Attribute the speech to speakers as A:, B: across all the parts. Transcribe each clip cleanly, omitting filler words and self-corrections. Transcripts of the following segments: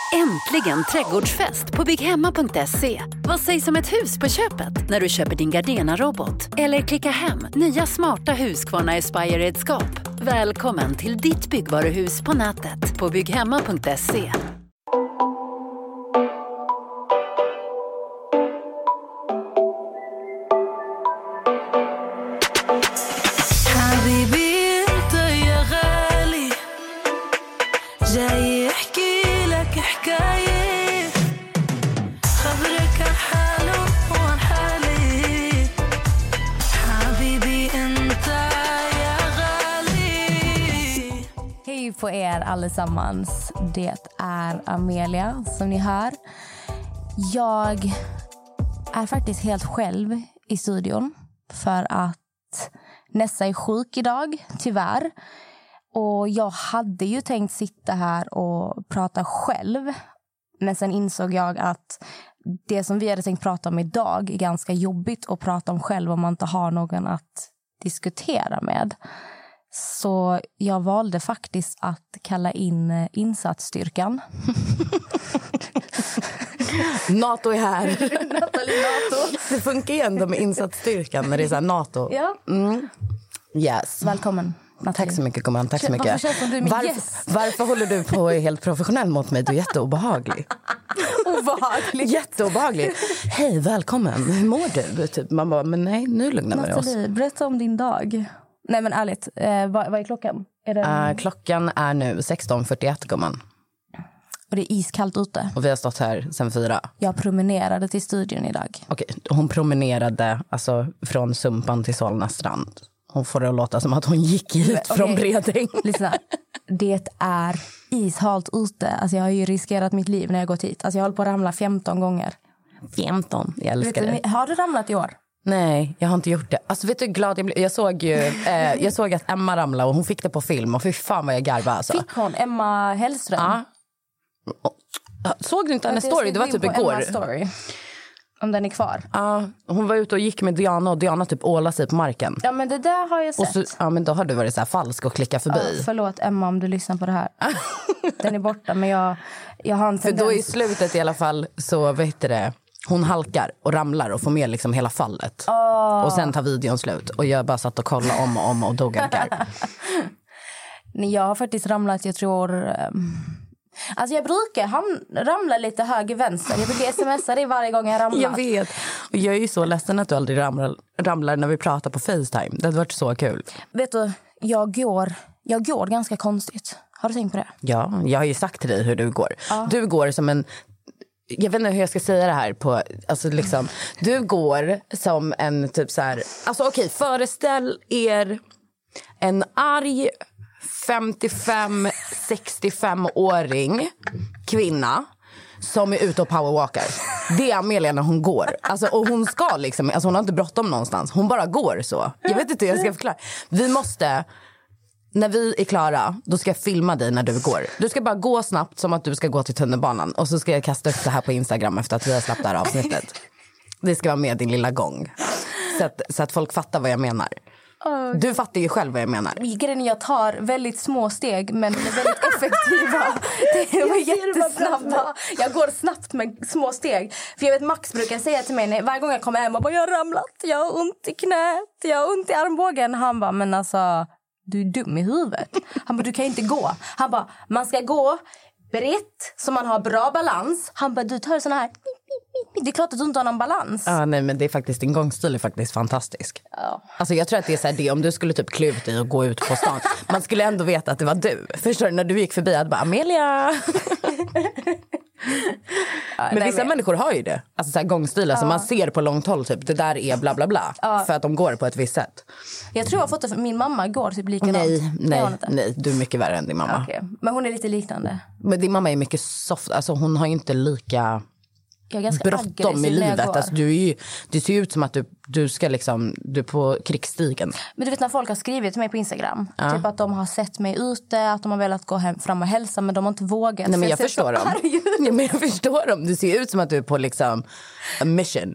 A: Äntligen trädgårdsfest på bygghemma.se. Vad sägs om ett hus på köpet när du köper din Gardena-robot? Eller klicka hem nya smarta Husqvarna Aspire-redskap. Välkommen till ditt byggvaruhus på nätet på bygghemma.se.
B: På er allesammans. Det är Amelia som ni hör. Jag är faktiskt helt själv i studion för att Nessa är sjuk idag, tyvärr. Och jag hade ju tänkt sitta här och prata själv. Men sen insåg jag att det som vi hade tänkt prata om idag är ganska jobbigt att prata om själv om man inte har någon att diskutera med. Så jag valde faktiskt att kalla in insatsstyrkan.
C: NATO är här. NATO. Det funkar ju ändå med insatsstyrkan när det är så här NATO.
B: Ja.
C: Yes.
B: Välkommen.
C: Tack så mycket, gumman. Tack så mycket.
B: Varför känns som du är min gäst?
C: Varför håller du på helt professionell mot mig? Du är jätteobehaglig.
B: Obehaglig.
C: Jätteobehaglig. Hej, välkommen. Hur mår du? Typ, man bara, men nej, nu lugnar vi oss.
B: Nathalie, berätta om din dag. Nej men ärligt, vad är klockan? Är det...
C: Klockan är nu 16:41, gumman.
B: Och det är iskallt ute.
C: Och vi har stått här sedan 4.
B: Jag promenerade till studion idag.
C: Okej, hon promenerade alltså från Sumpan till Solna strand. Hon får det att låta som att hon gick hit från Bredäng.
B: Lyssna, det är ishalt ute. Alltså jag har ju riskerat mitt liv när jag gått hit. Alltså jag håller på att ramla 15 gånger.
C: 15, jag älskar det.
B: Har du ramlat i år?
C: Nej, jag har inte gjort det. Alltså vet du hur glad jag blev? Jag såg att Emma ramlade och hon fick det på film. Och fy fan vad jag garvade alltså.
B: Fick hon? Emma Hellström?
C: Ja. Såg du inte hennes story? Det var typ igår.
B: Story. Om den är kvar.
C: Ja, hon var ute och gick med Diana och Diana typ ålade sig på marken.
B: Ja, men det där har jag sett.
C: Och så, ja, men då har du varit så här falsk och klickat förbi.
B: Ja, förlåt Emma om du lyssnar på det här. Den är borta, men jag har en tendens.
C: För då i slutet i alla fall så vet det. Hon halkar och ramlar och får med liksom hela fallet. Och sen tar videon slut. Och jag bara satt och kollade om och om och dog en garv.
B: Nej, jag har faktiskt ramlat, jag tror... Alltså jag brukar ramla lite höger vänster. Jag brukar smsa det varje gång jag ramlar.
C: Jag vet. Och jag är ju så ledsen att du aldrig ramlar när vi pratar på FaceTime. Det hade varit så kul.
B: Vet du, jag går ganska konstigt. Har du tänkt på det?
C: Ja, jag har ju sagt till dig hur du går. Ja. Du går som en... Jag vet inte hur jag ska säga det här på, alltså liksom, du går som en typ så här, alltså okej, föreställ er en arg 55-65-åring kvinna som är ute och powerwalkar. Det är Amelia när hon går. Alltså, och hon ska liksom, alltså hon har inte bråttom någonstans. Hon bara går så. Jag vet inte hur jag ska förklara. Vi måste... När vi är klara, då ska jag filma dig när du går. Du ska bara gå snabbt som att du ska gå till tunnelbanan. Och så ska jag kasta upp det här på Instagram efter att vi har släppt det här avsnittet. Det ska vara med din lilla gång. Så att folk fattar vad jag menar. Du fattar ju själv vad jag menar.
B: Jag tar väldigt små steg, men väldigt effektiva. Det var jättesnabba. Jag går snabbt med små steg. För jag vet, Max brukar säga till mig varje gång jag kommer hem och bara, jag har ramlat, jag har ont i knät, jag har ont i armbågen. Han bara, men alltså... Du är dum i huvudet. Han bara, du kan inte gå. Han bara, man ska gå brett så man har bra balans. Han bara, du tar såna här. Det är klart att du inte har någon balans.
C: Ja, nej, men det är faktiskt, din gångstil är faktiskt fantastisk.
B: Ja.
C: Alltså jag tror att det är så här, det om du skulle typ klä ut dig och gå ut på stan. Man skulle ändå veta att det var du. Förstår du, när du gick förbi, jag bara, Amelia. Men vissa människor har ju det. Alltså så här gångstilar som man ser på långt håll typ, det där är bla bla bla. För att de går på ett visst sätt.
B: Jag tror jag har fått det för min mamma går typ likadant.
C: Nej, du är mycket värre än din mamma.
B: Okay. Men hon är lite liknande.
C: Men din mamma är mycket soft, alltså hon har ju inte lika bråttom i livet. Alltså, du ser ut som att du ska liksom, du är på krigsstigen.
B: Men du vet när folk har skrivit till mig på Instagram, typ att de har sett mig ute, att de har velat gå fram och hälsa, men de har inte vågat.
C: Nej, men jag förstår dem. Ja, men jag förstår dem. Du ser ut som att du är på liksom a mission.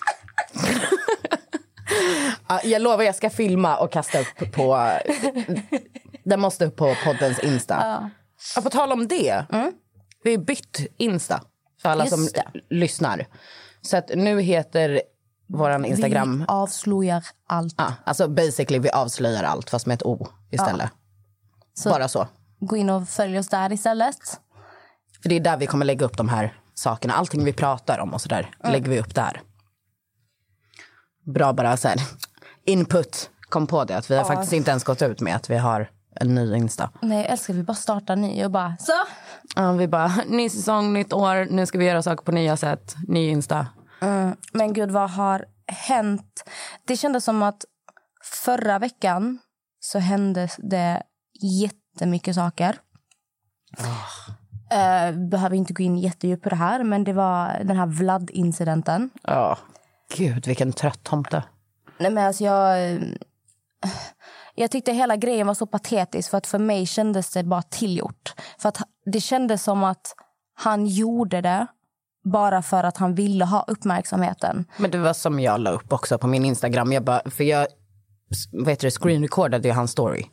C: Jag lovar, jag ska filma och kasta upp på... Den måste upp på poddens Insta. På tal om det. Vi har bytt Insta för alla som lyssnar. Så att nu heter våran Instagram...
B: Vi avslöjar allt.
C: Alltså basically vi avslöjar allt fast med ett O istället. Så bara så.
B: Gå in och följ oss där istället.
C: För det är där vi kommer lägga upp de här sakerna. Allting vi pratar om och sådär lägger vi upp där. Bra bara så här. Input kom på det. Att vi har faktiskt inte ens gått ut med att vi har en ny Insta.
B: Nej, jag älskar vi bara starta ny och bara så.
C: Ja, vi bara, ny säsong, nytt år. Nu ska vi göra saker på nya sätt. Ny Insta.
B: Men gud, vad har hänt? Det kändes som att förra veckan så hände det jättemycket saker. Behöver inte gå in jättedjupt på det här, men det var den här Vlad-incidenten.
C: Gud, vilken trött tomte.
B: Nej, men alltså jag tyckte hela grejen var så patetisk, för att för mig kändes det bara tillgjort. För att det kändes som att han gjorde det bara för att han ville ha uppmärksamheten. Men det var som jag la upp också på min Instagram. Jag screenrecordade hans story.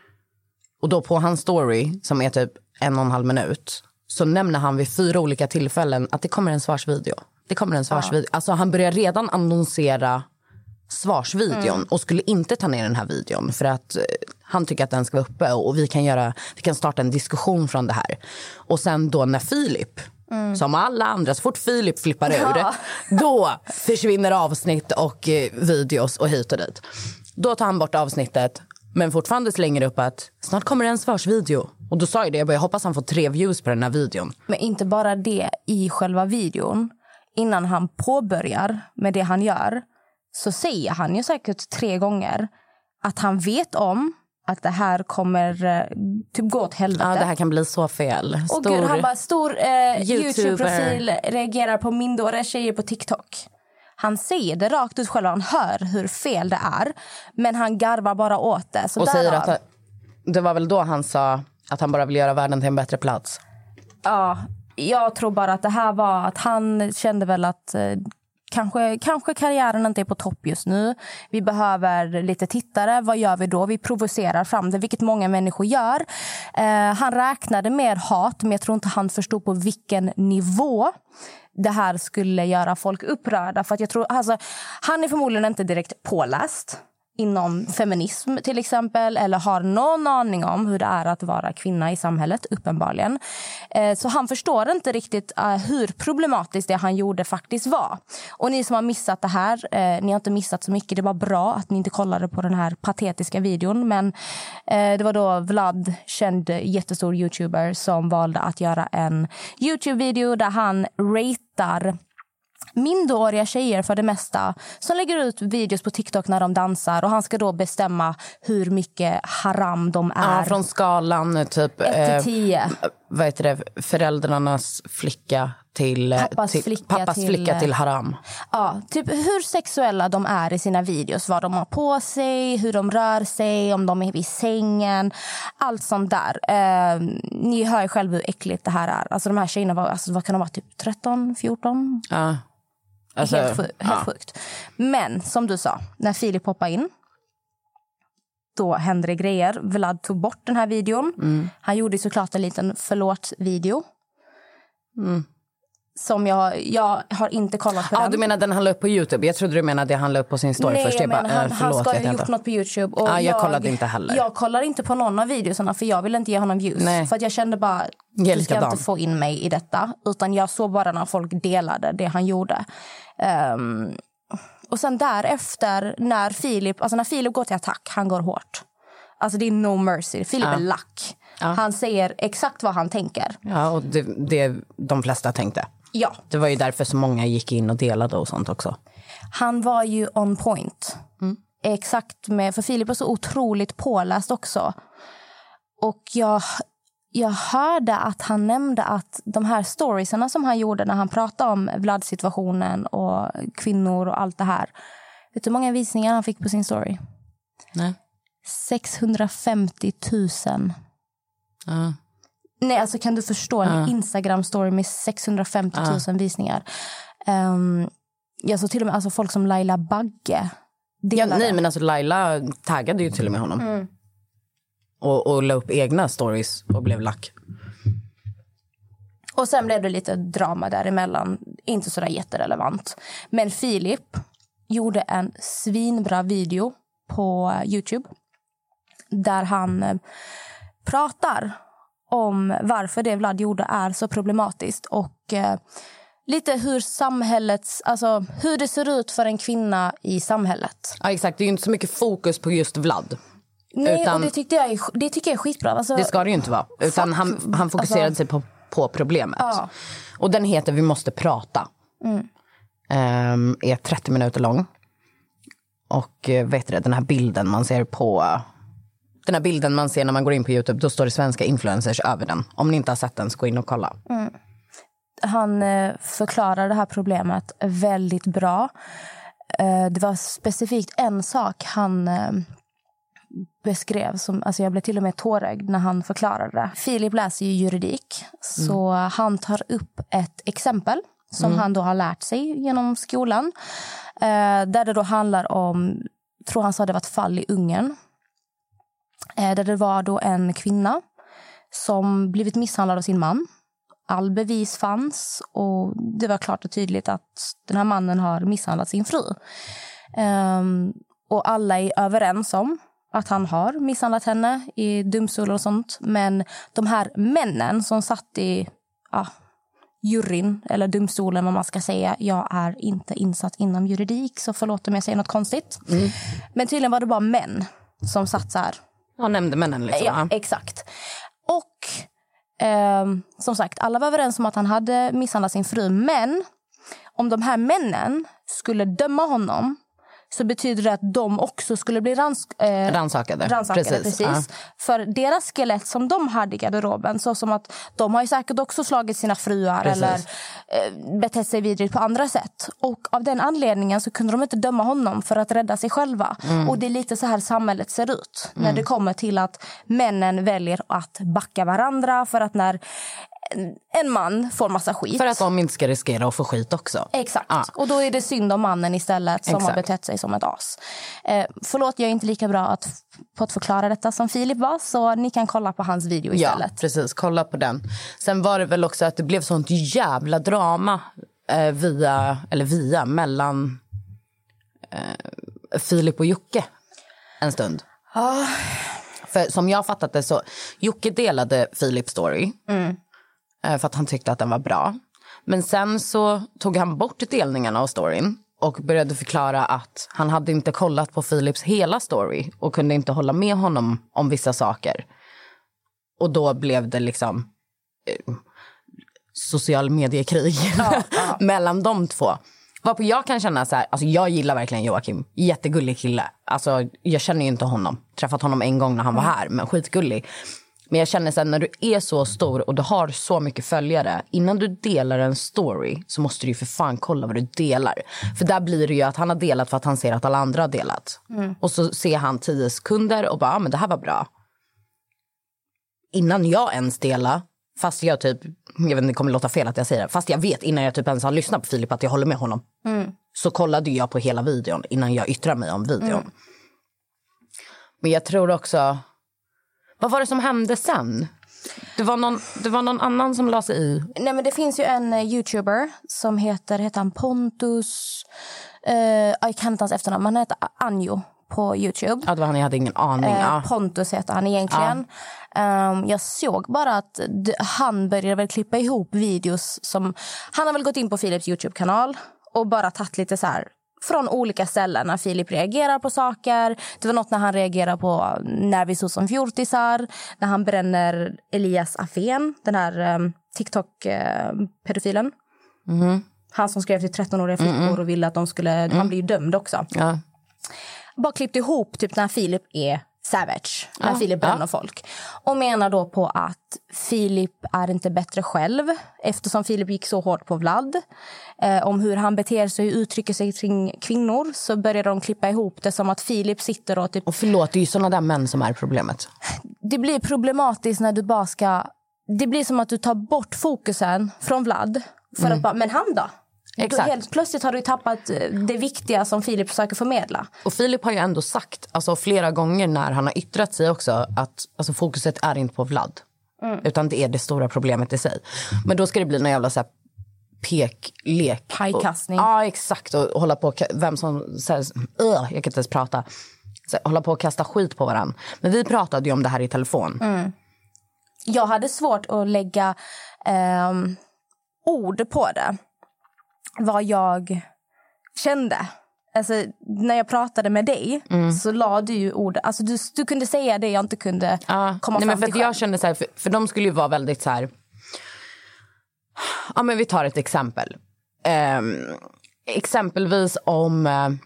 B: Och då på hans story, som är typ 1,5 minut, så nämner han vid 4 olika tillfällen att det kommer en svarsvideo. Det kommer en svarsvideo. Alltså han börjar redan annonsera svarsvideon och skulle inte ta ner den här videon för att han tycker att den ska vara uppe och vi kan starta en diskussion från det här. Och sen då när Filip, som alla andra, så fort Filip flippar ur, då försvinner avsnitt och videos och hit och dit. Då tar han bort avsnittet, men fortfarande slänger upp att snart kommer en svarsvideo. Och då sa jag det, jag hoppas han får 3 views på den här videon. Men inte bara det, i själva videon, innan han påbörjar med det han gör, så säger han ju säkert 3 gånger att han vet om att det här kommer typ gå åt helvete. Ja, det här kan bli så fel. Och gud, han bara, stor YouTube-profil reagerar på minderåriga tjejer på TikTok. Han säger det rakt ut själv, han hör hur fel det är, men han garvar bara åt det. Så och säger att det var väl då han sa att han bara vill göra världen till en bättre plats. Ja, jag tror bara att det här var att han kände väl att kanske karriären inte är på topp just nu. Vi behöver lite tittare. Vad gör vi då? Vi provocerar fram det, vilket många människor gör. Han räknade med hat, men jag tror inte han förstod på vilken nivå det här skulle göra folk upprörda. För att jag tror, alltså, han är förmodligen inte direkt påläst inom feminism till exempel, eller har någon aning om hur det är att vara kvinna i samhället, uppenbarligen. Så han förstår inte riktigt hur problematiskt det han gjorde faktiskt var. Och ni som har missat det här, ni har inte missat så mycket, det var bra att ni inte kollade på den här patetiska videon, men det var då Vlad, känd jättestor YouTuber, som valde att göra en YouTube-video där han ratear minderåriga tjejer för det mesta, som lägger ut videos på TikTok när de dansar, och han ska då bestämma hur mycket haram de är. Ja, från skalan typ 1-10. Vad heter det? Föräldrarnas flicka till pappas flicka till haram. Ja, typ hur sexuella de är i sina videos, vad de har på sig, hur de rör sig, om de är vid sängen, allt sånt där. Ni hör själv hur äckligt det här är. Alltså de här tjejerna var, alltså, vad kan de vara, typ 13, 14? Ja. Alltså, helt sjukt. Men som du sa, när Filip hoppade in, då hände det grejer. Vlad tog bort den här videon. Han gjorde såklart en liten förlåt-video. Som jag har inte kollat på den. Du menar den han la upp på YouTube? Jag trodde du menade det han la upp på sin story. Nej, först. Han ska ha gjort något på YouTube. Och jag kollade inte heller. Jag kollar inte på någon av videorna, för jag vill inte ge honom views. Nej. För att jag kände bara, du ska inte få in mig i detta. Utan jag såg bara när folk delade det han gjorde. Och sen därefter, när Filip går till attack, han går hårt. Alltså det är no mercy. Filip är lack. Han säger exakt vad han tänker. Ja, och det de flesta tänkte. Ja. Det var ju därför så många gick in och delade och sånt också. Han var ju on point. Exakt för Filip är så otroligt påläst också. Och jag hörde att han nämnde att de här storiesarna som han gjorde när han pratade om Vlad-situationen och kvinnor och allt det här. Vet du hur många visningar han fick på sin story? Nej. 650 000. Nej, alltså kan du förstå en Instagram-story med 650 000 visningar? Jag såg till och med alltså, folk som Laila Bagge delade. Nej, men alltså Laila taggade ju till och med honom. Och la upp egna stories och blev lack. Och sen blev det lite drama däremellan. Inte sådär jätterelevant. Men Filip gjorde en svinbra video på YouTube. Där han pratar om varför det Vlad gjorde är så problematiskt. Och lite hur samhällets, alltså hur det ser ut för en kvinna i samhället.
C: Ja, exakt. Det är ju inte så mycket fokus på just Vlad.
B: Nej,
C: utan,
B: och det tycker jag är skitbra. Alltså,
C: det ska det ju inte vara. Utan han fokuserade sig på problemet.
B: Ja.
C: Och den heter Vi måste prata. Är 30 minuter lång. Och vet du, den här bilden man ser när man går in på YouTube, då står det svenska influencers över den. Om ni inte har sett den, så gå in och kolla.
B: Han förklarar det här problemet väldigt bra. Det var specifikt en sak han beskrev som, alltså jag blev till och med tårögd när han förklarade det. Filip läser ju juridik, så han tar upp ett exempel som han då har lärt sig genom skolan. Där det då handlar om, tror han sa det var ett fall i Ungern. Där det var då en kvinna som blivit misshandlad av sin man. All bevis fanns och det var klart och tydligt att den här mannen har misshandlat sin fru. Och alla är överens om att han har misshandlat henne i domstolar och sånt. Men de här männen som satt i juryn eller domstolen, vad man ska säga. Jag är inte insatt inom juridik, så förlåt om jag säger något konstigt. Men tydligen var det bara män som satt så här.
C: Ja, nämnde männen liksom.
B: Ja, exakt. Och som sagt, alla var överens om att han hade misshandlat sin fru. Men om de här männen skulle döma honom, så betyder det att de också skulle bli rannsakade. Precis. Ja. För deras skelett som de hade i garderoben, så som att de har ju säkert också slagit sina fruar eller betett sig vidrigt på andra sätt. Och av den anledningen så kunde de inte döma honom för att rädda sig själva. Och det är lite så här samhället ser ut. När det kommer till att männen väljer att backa varandra för att när en man får massa skit.
C: För att de inte ska riskera att få skit också.
B: Exakt. Ja. Och då är det synd om mannen istället som har betett sig som ett as. Förlåt, jag är inte lika bra på att förklara detta som Filip var. Så ni kan kolla på hans video istället.
C: Ja, precis. Kolla på den. Sen var det väl också att det blev sånt jävla drama mellan Filip och Jocke en stund. För som jag fattat det så Jocke delade Filips story. För att han tyckte att den var bra. Men sen så tog han bort delningarna av storyn och började förklara att han hade inte kollat på Filips hela story och kunde inte hålla med honom om vissa saker. Och då blev det liksom social mediekrig mellan de två. Varpå jag kan känna så här, alltså jag gillar verkligen Joakim, jättegullig kille. Alltså jag känner ju inte honom, träffat honom en gång när han var här, men skitgullig. Men jag känner så här, när du är så stor och du har så mycket följare, innan du delar en story så måste du ju för fan kolla vad du delar. För där blir det ju att han har delat för att han ser att alla andra har delat. Och så ser han 10 sekunder och bara, men det här var bra. Innan jag ens delar, fast jag typ, jag vet inte, det kommer låta fel att jag säger det, fast jag vet innan jag typ ens har lyssnat på Filip att jag håller med honom. Så kollade jag på hela videon innan jag yttrar mig om videon. Men jag tror också, vad var det som hände sen? Det var någon annan som la sig i.
B: Nej, men det finns ju en YouTuber som heter han Pontus, jag kan inte hans efternamn, han heter Anjo på YouTube.
C: Ja, det var han, jag hade ingen aning.
B: Pontus heter han egentligen. Jag såg bara att han började väl klippa ihop videos som, han har väl gått in på Filips YouTube-kanal och bara tagit lite så här från olika ställen när Filip reagerar på saker. Det var något när han reagerar på när vi såg som fjortisar, när han bränner Elias Afén, den här TikTok-pedofilen. Han som skrev till 13-åriga flickor och ville att de skulle, han blir ju dömd också. Bara klippt ihop typ när Filip är savage, när Filip bränner folk. Och menar då på att Filip är inte bättre själv, eftersom Filip gick så hårt på Vlad. Om hur han beter sig och uttrycker sig kring kvinnor, så börjar de klippa ihop det som att Filip sitter och typ...
C: Och förlåt, det är ju sådana där män som är problemet.
B: Det blir problematiskt när du bara ska... Det blir som att du tar bort fokusen från Vlad för att bara, men han då? Exakt. Helt plötsligt har du tappat det viktiga som Filip försöker förmedla.
C: Och Filip har ju ändå sagt, alltså flera gånger när han har yttrat sig också, att alltså, fokuset är inte på Vlad. Utan det är det stora problemet i sig. Men då ska det bli någon jävla så här peklek.
B: Pajkastning.
C: Ja, exakt. Och hålla på, vem som säger, jag kan inte ens prata. Så, hålla på och kasta skit på varandra. Men vi pratade ju om det här i telefon.
B: Jag hade svårt att lägga ord på det. Vad jag kände. Alltså, när jag pratade med dig så la du ju ord. Alltså, du kunde säga det jag inte kunde komma fram till.
C: För jag kände så här, för de skulle ju vara väldigt så här. Ja, men vi tar ett exempel. Exempelvis om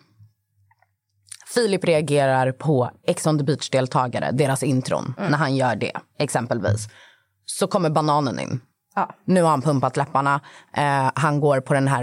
C: Filip reagerar på Ex on the Beach-deltagare, deras intron, när han gör det, exempelvis. Så kommer bananen in.
B: Ja.
C: Nu har han pumpat läpparna. Han går på den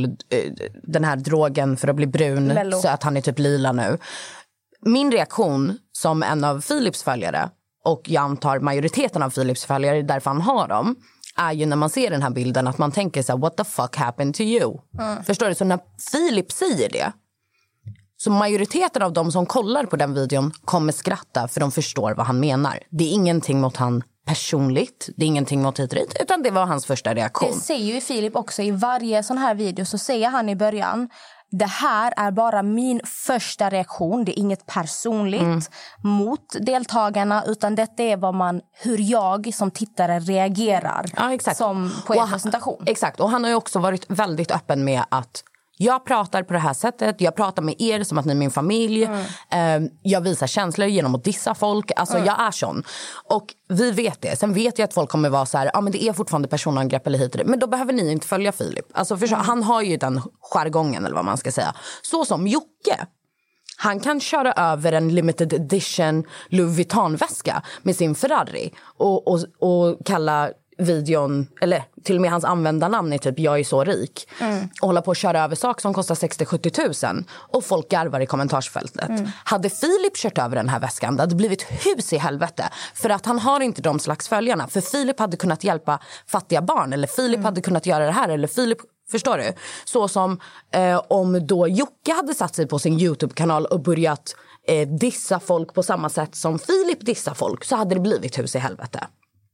C: här drogen för att bli brun.
B: Mello.
C: Så att han är typ lila nu. Min reaktion som en av Filips följare, och jag antar majoriteten av Filips följare, därför han har dem, är ju när man ser den här bilden att man tänker så här: what the fuck happened to you? Förstår du? Så när Filip säger det, så majoriteten av de som kollar på den videon kommer skratta, för de förstår vad han menar. Det är ingenting mot han personligt, det är ingenting mot hit, utan det var hans första reaktion.
B: Det säger ju Filip också i varje sån här video, så säger han i början: det här är bara min första reaktion. Det är inget personligt mot deltagarna, utan detta är hur jag som tittare reagerar som på en presentation.
C: Exakt, och han har ju också varit väldigt öppen med att jag pratar på det här sättet, jag pratar med er som att ni är min familj. Jag visar känslor genom att dissa folk. Alltså jag är sån. Och vi vet det. Sen vet jag att folk kommer vara så här: men det är fortfarande personangrepp eller hit. Men då behöver ni inte följa Filip. Alltså han har ju den jargongen, eller vad man ska säga. Så som Jocke. Han kan köra över en limited edition Louis Vuitton-väska med sin Ferrari. Och kalla videon, eller till och med hans användarnamn är typ jag är så rik, och hålla på att köra över saker som kostar 60-70 000 och folk garvar i kommentarsfältet. Hade Filip kört över den här väskan, det hade blivit hus i helvete, för att han har inte de slags följarna. För Filip hade kunnat hjälpa fattiga barn, eller Filip hade kunnat göra det här, eller Filip, förstår du? Så som om då Jocke hade satt sig på sin YouTube-kanal och börjat dissa folk på samma sätt som Filip dissar folk, så hade det blivit hus i helvete.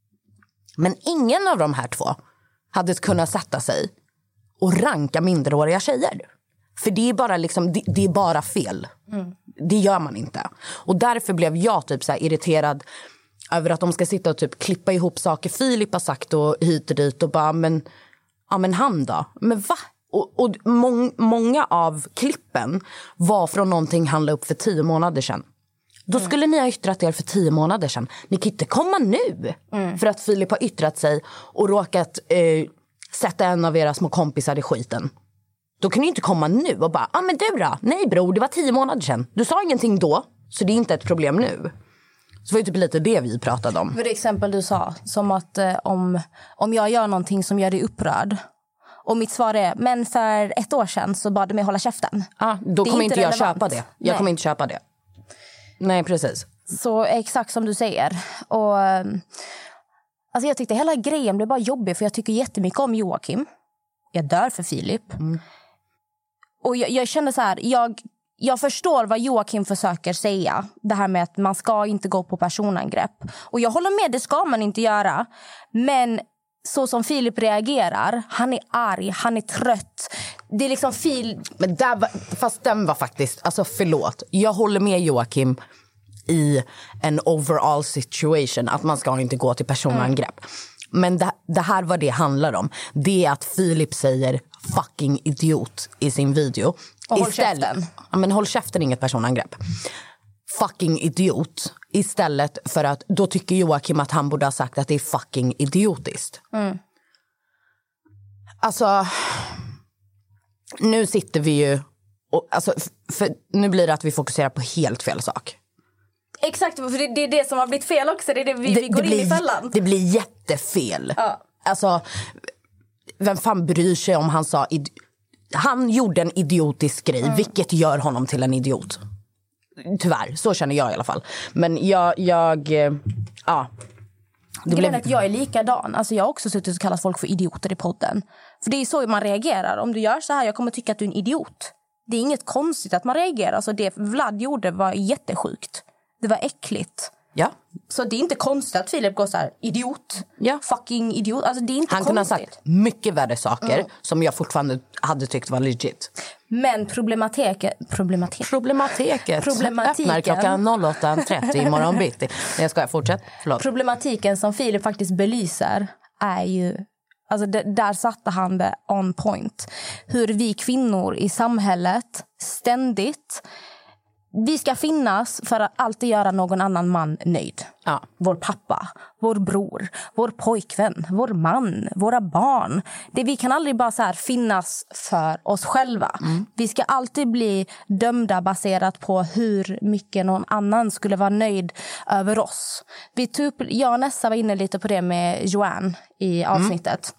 C: Men ingen av de här två hade kunnat sätta sig och ranka minderåriga tjejer. För det är bara liksom, det är bara fel. Det gör man inte. Och därför blev jag typ så här irriterad över att de ska sitta och typ klippa ihop saker Filip har sagt och hit och dit och bara, men han då? Men va? Och många av klippen var från någonting han la upp för 10 månader sedan. Då skulle ni ha yttrat er för 10 månader sedan. Ni kan inte komma nu. För att Filip har yttrat sig och råkat sätta en av era små kompisar i skiten. Då kan ni inte komma nu och bara, men du då? Nej bror, det var 10 månader sedan. Du sa ingenting då, så det är inte ett problem nu. Så var ju typ lite det vi pratade om.
B: För det exempel du sa, som att om jag gör någonting som gör dig upprörd, och mitt svar är, men för 1 år sedan så bad du mig hålla käften.
C: Då kommer inte jag
B: relevant.
C: köpa det. Jag kommer inte köpa det. Nej, precis.
B: Så exakt som du säger. Och alltså jag tyckte hela grejen blev bara jobbig, för jag tycker jättemycket om Joakim. Jag dör för Filip. Och jag kände så här, jag förstår vad Joakim försöker säga. Det här med att man ska inte gå på personangrepp. Och jag håller med, det ska man inte göra. Men så som Filip reagerar, han är arg, han är trött. Det är liksom
C: Men fast den var faktiskt, alltså förlåt. Jag håller med Joakim i en overall situation, att man ska inte gå till personangrepp. Men det här var det handlar om. Det är att Filip säger fucking idiot i sin video.
B: Och håll käften.
C: Men håll käften, inget personangrepp. Fucking idiot. Istället för att då tycker Joakim att han borde ha sagt att det är fucking idiotiskt. Alltså, nu sitter vi ju och, alltså, för nu blir det att vi fokuserar på helt fel sak.
B: Exakt, för det är det som har blivit fel också. Det är det vi går in i fällan.
C: Det blir jättefel.
B: Ja.
C: Alltså, vem fan bryr sig om han sa han gjorde en idiotisk grej, vilket gör honom till en idiot. Tyvärr, så känner jag i alla fall. Men jag
B: att jag är likadan. Alltså jag har också suttit och kallat folk för idioter i podden. För det är så man reagerar. Om du gör så här, jag kommer tycka att du är en idiot. Det är inget konstigt att man reagerar. Alltså det Vlad gjorde var jättesjukt. Det var äckligt.
C: Ja.
B: Så det är inte konstigt att Filip går så här, idiot.
C: Ja.
B: Fucking idiot. Alltså det är inte
C: Han
B: konstigt.
C: kunde ha sagt mycket värre saker som jag fortfarande hade tyckt var legit.
B: Men problematiken.
C: Öppnar klockan 08.30 imorgon bitti. Jag ska fortsätta. Förlåt.
B: Problematiken som Filip faktiskt belyser är ju... Alltså där satte han det on point. Hur vi kvinnor i samhället ständigt... Vi ska finnas för att alltid göra någon annan man nöjd.
C: Ja.
B: Vår pappa, vår bror, vår pojkvän, vår man, våra barn. Vi kan aldrig bara så här finnas för oss själva. Vi ska alltid bli dömda baserat på hur mycket någon annan skulle vara nöjd över oss. Jag och Nessa var inne lite på det med Joanne i avsnittet.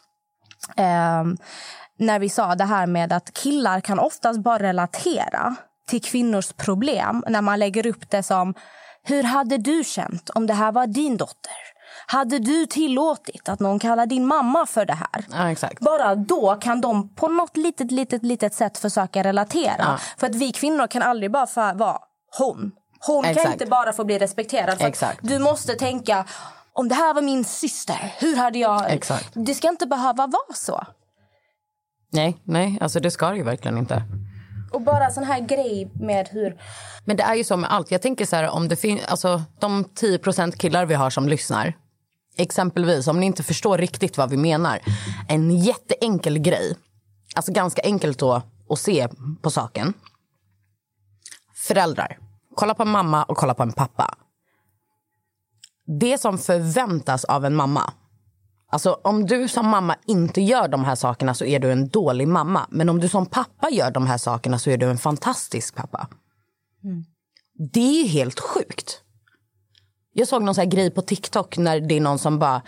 B: När vi sa det här med att killar kan oftast bara relatera till kvinnors problem när man lägger upp det som: hur hade du känt om det här var din dotter? Hade du tillåtit att någon kallar din mamma för det här?
C: Ja, exakt.
B: Bara då kan de på något litet sätt försöka relatera. Ja. För att vi kvinnor kan aldrig bara vara hon. Hon
C: exakt.
B: Kan inte bara få bli respekterad. För
C: exakt.
B: Du måste tänka, om det här var min syster, hur hade jag...
C: Exakt.
B: Det ska inte behöva vara så.
C: Nej, alltså det ska det ju verkligen inte.
B: Och bara sån här grej med hur...
C: Men det är ju så med allt. Jag tänker så här, om det finns, alltså de 10% killar vi har som lyssnar. Exempelvis, om ni inte förstår riktigt vad vi menar. En jätteenkel grej. Alltså ganska enkelt då att se på saken. Föräldrar. Kolla på en mamma och kolla på en pappa. Det som förväntas av en mamma. Alltså om du som mamma inte gör de här sakerna så är du en dålig mamma. Men om du som pappa gör de här sakerna så är du en fantastisk pappa. Det är ju helt sjukt. Jag såg någon sån här grej på TikTok när det är någon som bara...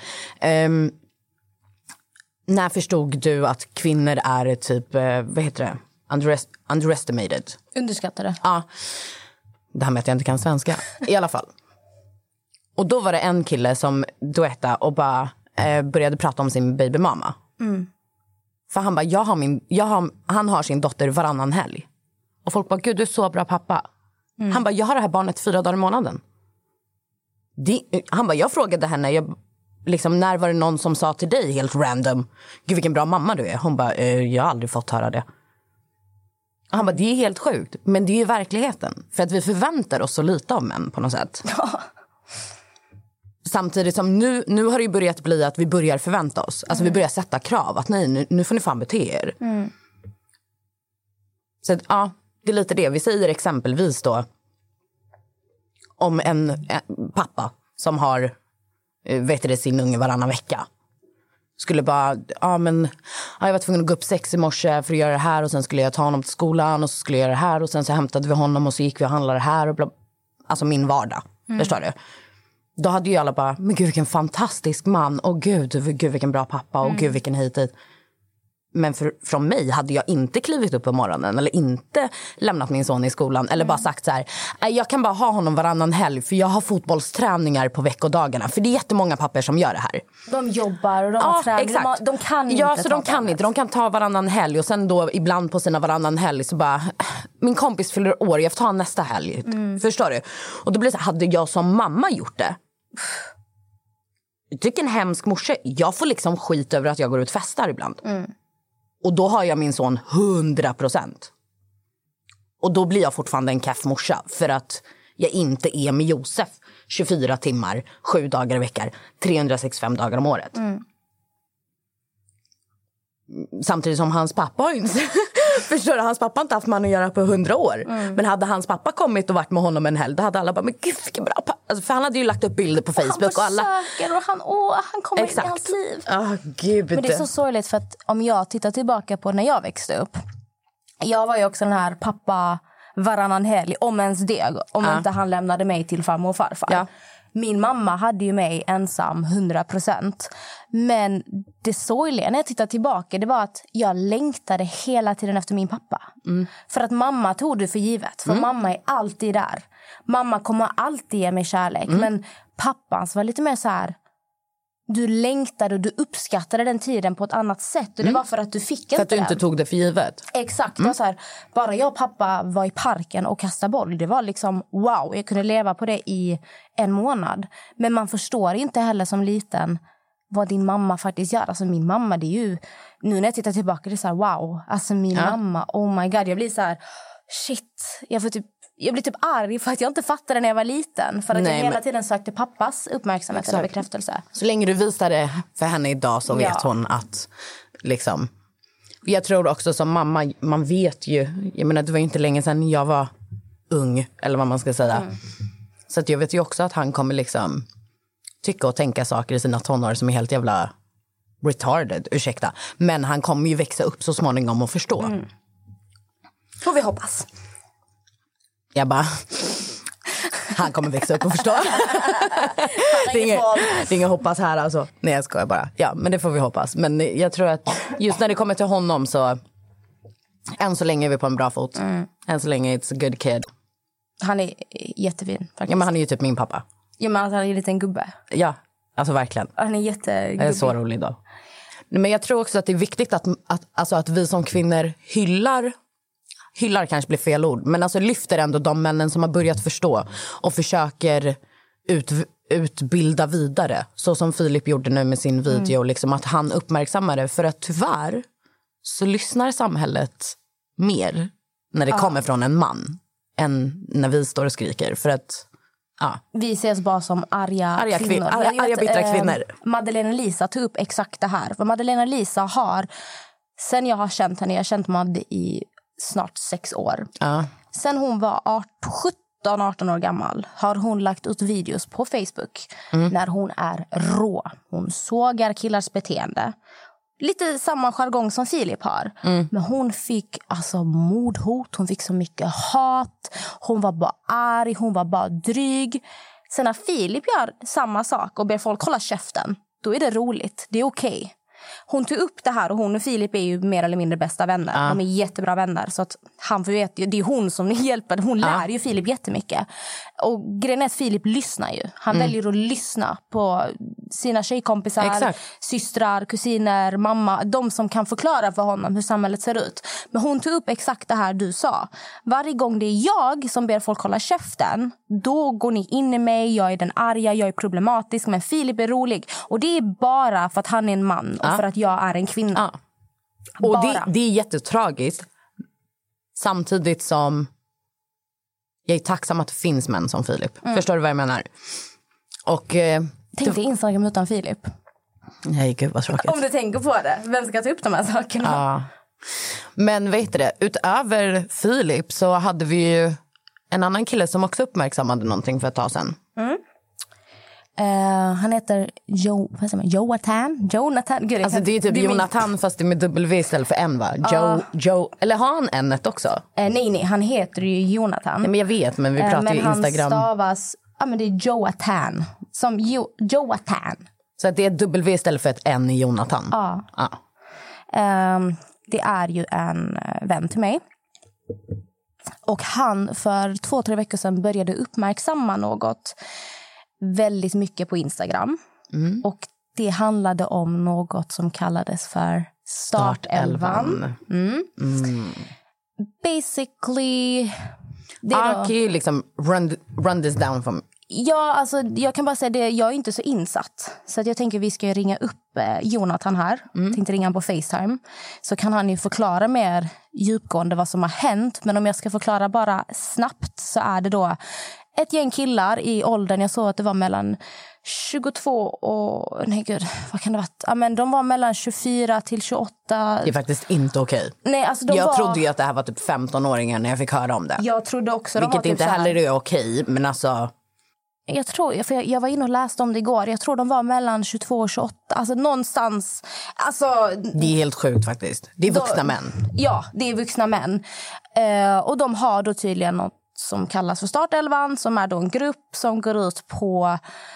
C: när förstod du att kvinnor är typ, vad heter det? Underestimated.
B: Underskattade.
C: Ja, det här med att jag inte kan svenska. I alla fall. Och då var det en kille som duettade och bara... började prata om sin babymamma. För han bara, han har sin dotter varannan helg. Och folk bara, gud du är så bra pappa. Han bara, jag har det här barnet 4 dagar i månaden. Han bara, jag frågade henne, när var det någon som sa till dig helt random, gud vilken bra mamma du är. Hon bara, jag har aldrig fått höra det. Han bara, det är helt sjukt. Men det är ju verkligheten. För att vi förväntar oss så lite av män på något sätt. Samtidigt som nu har det ju börjat bli att vi börjar förvänta oss. Alltså vi börjar sätta krav. Att nej, nu får ni fan bete er. Så att, ja, det är lite det. Vi säger exempelvis då om en pappa som har sin unge varannan vecka. Skulle bara, jag var tvungen att gå upp 6 i morse för att göra det här. Och sen skulle jag ta honom till skolan och så skulle jag göra det här. Och sen så hämtade vi honom och så gick vi och handlade det här. Och alltså min vardag, förstår du? Då hade ju alla bara, men gud vilken fantastisk man. Och gud vilken bra pappa. Och gud vilken hit. Men från mig hade jag inte klivit upp på morgonen. Eller inte lämnat min son i skolan. Eller bara sagt så här, jag kan bara ha honom varannan helg. För jag har fotbollsträningar på veckodagarna. För det är jättemånga pappor som gör det här.
B: De jobbar och de har träning. De kan inte.
C: Ja, så de kan inte. De kan ta varannan helg. Och sen då ibland på sina varannan helg så bara, min kompis fyller år, jag får ta nästa helg. Förstår du? Och då blir det så, hade jag som mamma gjort det, jag tycker en hemsk morse. Jag får liksom skit över att jag går ut och festar ibland. Och då har jag min son 100%. Och då blir jag fortfarande en keff morsa. För att jag inte är med Josef 24 timmar, 7 dagar i veckan, 365 dagar om året. Samtidigt som hans pappa har inte... Förstår du, hans pappa har inte haft man att göra på 100 år. Men hade hans pappa kommit och varit med honom en helg, då hade alla bara, men gud vilken bra pappa. Alltså, för han hade ju lagt upp bilder på Facebook.
B: Han försöker och han kommer in i hans liv.
C: Gud.
B: Men det är så sorgligt för att om jag tittar tillbaka på när jag växte upp. Jag var ju också den här pappa varannan helg, om ens det. Om inte han lämnade mig till farmor och farfar. Ja. Min mamma hade ju mig ensam 100%. Men det sorgliga när jag tittar tillbaka, det var att jag längtade hela tiden efter min pappa. För att mamma tog det för givet. För mamma är alltid där. Mamma kommer alltid ge mig kärlek. Men pappans var lite mer så här, du längtade och du uppskattade den tiden på ett annat sätt. Och det var för att du fick
C: för att du inte tog det för givet.
B: Exakt, det var så här, bara jag och pappa var i parken och kastade boll. Det var liksom wow, jag kunde leva på det i 1 månad. Men man förstår inte heller som liten vad din mamma faktiskt gör. Alltså min mamma, det är ju, nu när jag tittar tillbaka, det är så här wow. Alltså min mamma, oh my god, jag blir så här shit, jag blir typ arg för att jag inte fattade när jag var liten. För att jag hela tiden sökte pappas uppmärksamhet eller bekräftelse. Så
C: länge du visar det för henne idag så vet hon att liksom... Jag tror också som mamma, man vet ju... Jag menar, det var ju inte länge sedan jag var ung, eller vad man ska säga. Så att jag vet ju också att han kommer liksom tycka och tänka saker i sina tonår som är helt jävla retarded, ursäkta. Men han kommer ju växa upp så småningom och förstå.
B: Får vi hoppas.
C: Jag bara... Han kommer växa upp och förstå. det är inget hoppas här alltså. Nej, jag skojar bara. Ja, men det får vi hoppas. Men jag tror att just när det kommer till honom så... Än så länge är vi på en bra fot. Än så länge it's a good kid.
B: Han är jättefin faktiskt.
C: Ja, men han är ju typ min pappa.
B: Ja, men han är en liten gubbe.
C: Ja, alltså verkligen.
B: Han är jättegubbig.
C: Jag är så rolig då. Men jag tror också att det är viktigt att vi som kvinnor hyllar kanske blir fel ord, men alltså lyfter ändå de männen som har börjat förstå och försöker utbilda vidare, så som Filip gjorde nu med sin video, liksom att han uppmärksammar det, för att tyvärr så lyssnar samhället mer när det kommer från en man än när vi står och skriker, för att
B: vi ses bara som arga kvinnor.
C: Arga bittra kvinnor.
B: Madeleine Lisa tog upp exakt det här. För Madeleine Lisa har, sen jag har känt henne, jag har känt Madde i snart 6 år. Sen hon var 17-18 år gammal har hon lagt ut videos på Facebook när hon är rå. Hon sågar killars beteende. Lite samma jargong som Filip har. Men hon fick alltså mordhot. Hon fick så mycket hat. Hon var bara arg. Hon var bara dryg. Sen när Filip gör samma sak och ber folk hålla käften, då är det roligt. Det är okej. Hon tog upp det här och hon och Filip är ju mer eller mindre bästa vänner. De är jättebra vänner, så att han vet ju, det är hon som hjälper. Hon lär ju Filip jättemycket. Och grejen är att Filip lyssnar ju. Han väljer att lyssna på sina tjejkompisar, systrar, kusiner, mamma. De som kan förklara för honom hur samhället ser ut. Men hon tog upp exakt det här du sa. Varje gång det är jag som ber folk hålla käften, då går ni in i mig. Jag är den arga, jag är problematisk. Men Filip är rolig. Och det är bara för att han är en man och för att jag är en kvinna.
C: Och det är jättetragiskt. Samtidigt som jag är tacksam att det finns män som Filip. Förstår du vad jag menar? Och
B: tänk dig Instagram utan Filip.
C: Nej, gud vad tråkigt.
B: Om du tänker på det, vem ska ta upp de här sakerna?
C: Men vet du det, utöver Filip så hade vi ju en annan kille som också uppmärksammade någonting för ett tag sedan.
B: Han heter Jonathan. Gud,
C: alltså det är typ Jonathan fast det är med W istället för N, va? Joe. Eller har han N-et också?
B: Nej, han heter ju Jonathan.
C: Nej, men jag vet, men vi pratar ju Instagram.
B: Men han stavas, men det är Jonathan. Som Jonathan.
C: Så att det är W istället för ett N i Jonathan?
B: Ja. Det är ju en vän till mig. Och han för 2-3 veckor sedan började uppmärksamma något väldigt mycket på Instagram. Och det handlade om något som kallades för startelvan. Basically
C: kan ju liksom run this down from.
B: Ja, alltså jag kan bara säga det, jag är inte så insatt. Så att jag tänker vi ska ringa upp Jonathan här. Tänkte ringa på FaceTime. Så kan han ju förklara mer djupgående vad som har hänt. Men om jag ska förklara bara snabbt så är det då ett gäng killar i åldern. Jag såg att det var mellan 22 och... Nej gud, vad kan det vara? Ja, men de var mellan 24 till 28. Det
C: är faktiskt inte okej.
B: Nej, alltså
C: jag trodde ju att det här var typ 15-åringar när jag fick höra om det.
B: Jag trodde också.
C: Vilket inte
B: typ
C: heller är okej, men alltså...
B: Jag tror, för jag var inne och läste om det igår. Jag tror de var mellan 22 och 28. Alltså någonstans... Alltså,
C: det är helt sjukt faktiskt. Det är vuxna män.
B: Ja, det är vuxna män. Och de har då tydligen något som kallas för startelvan. Som är då en grupp som går ut på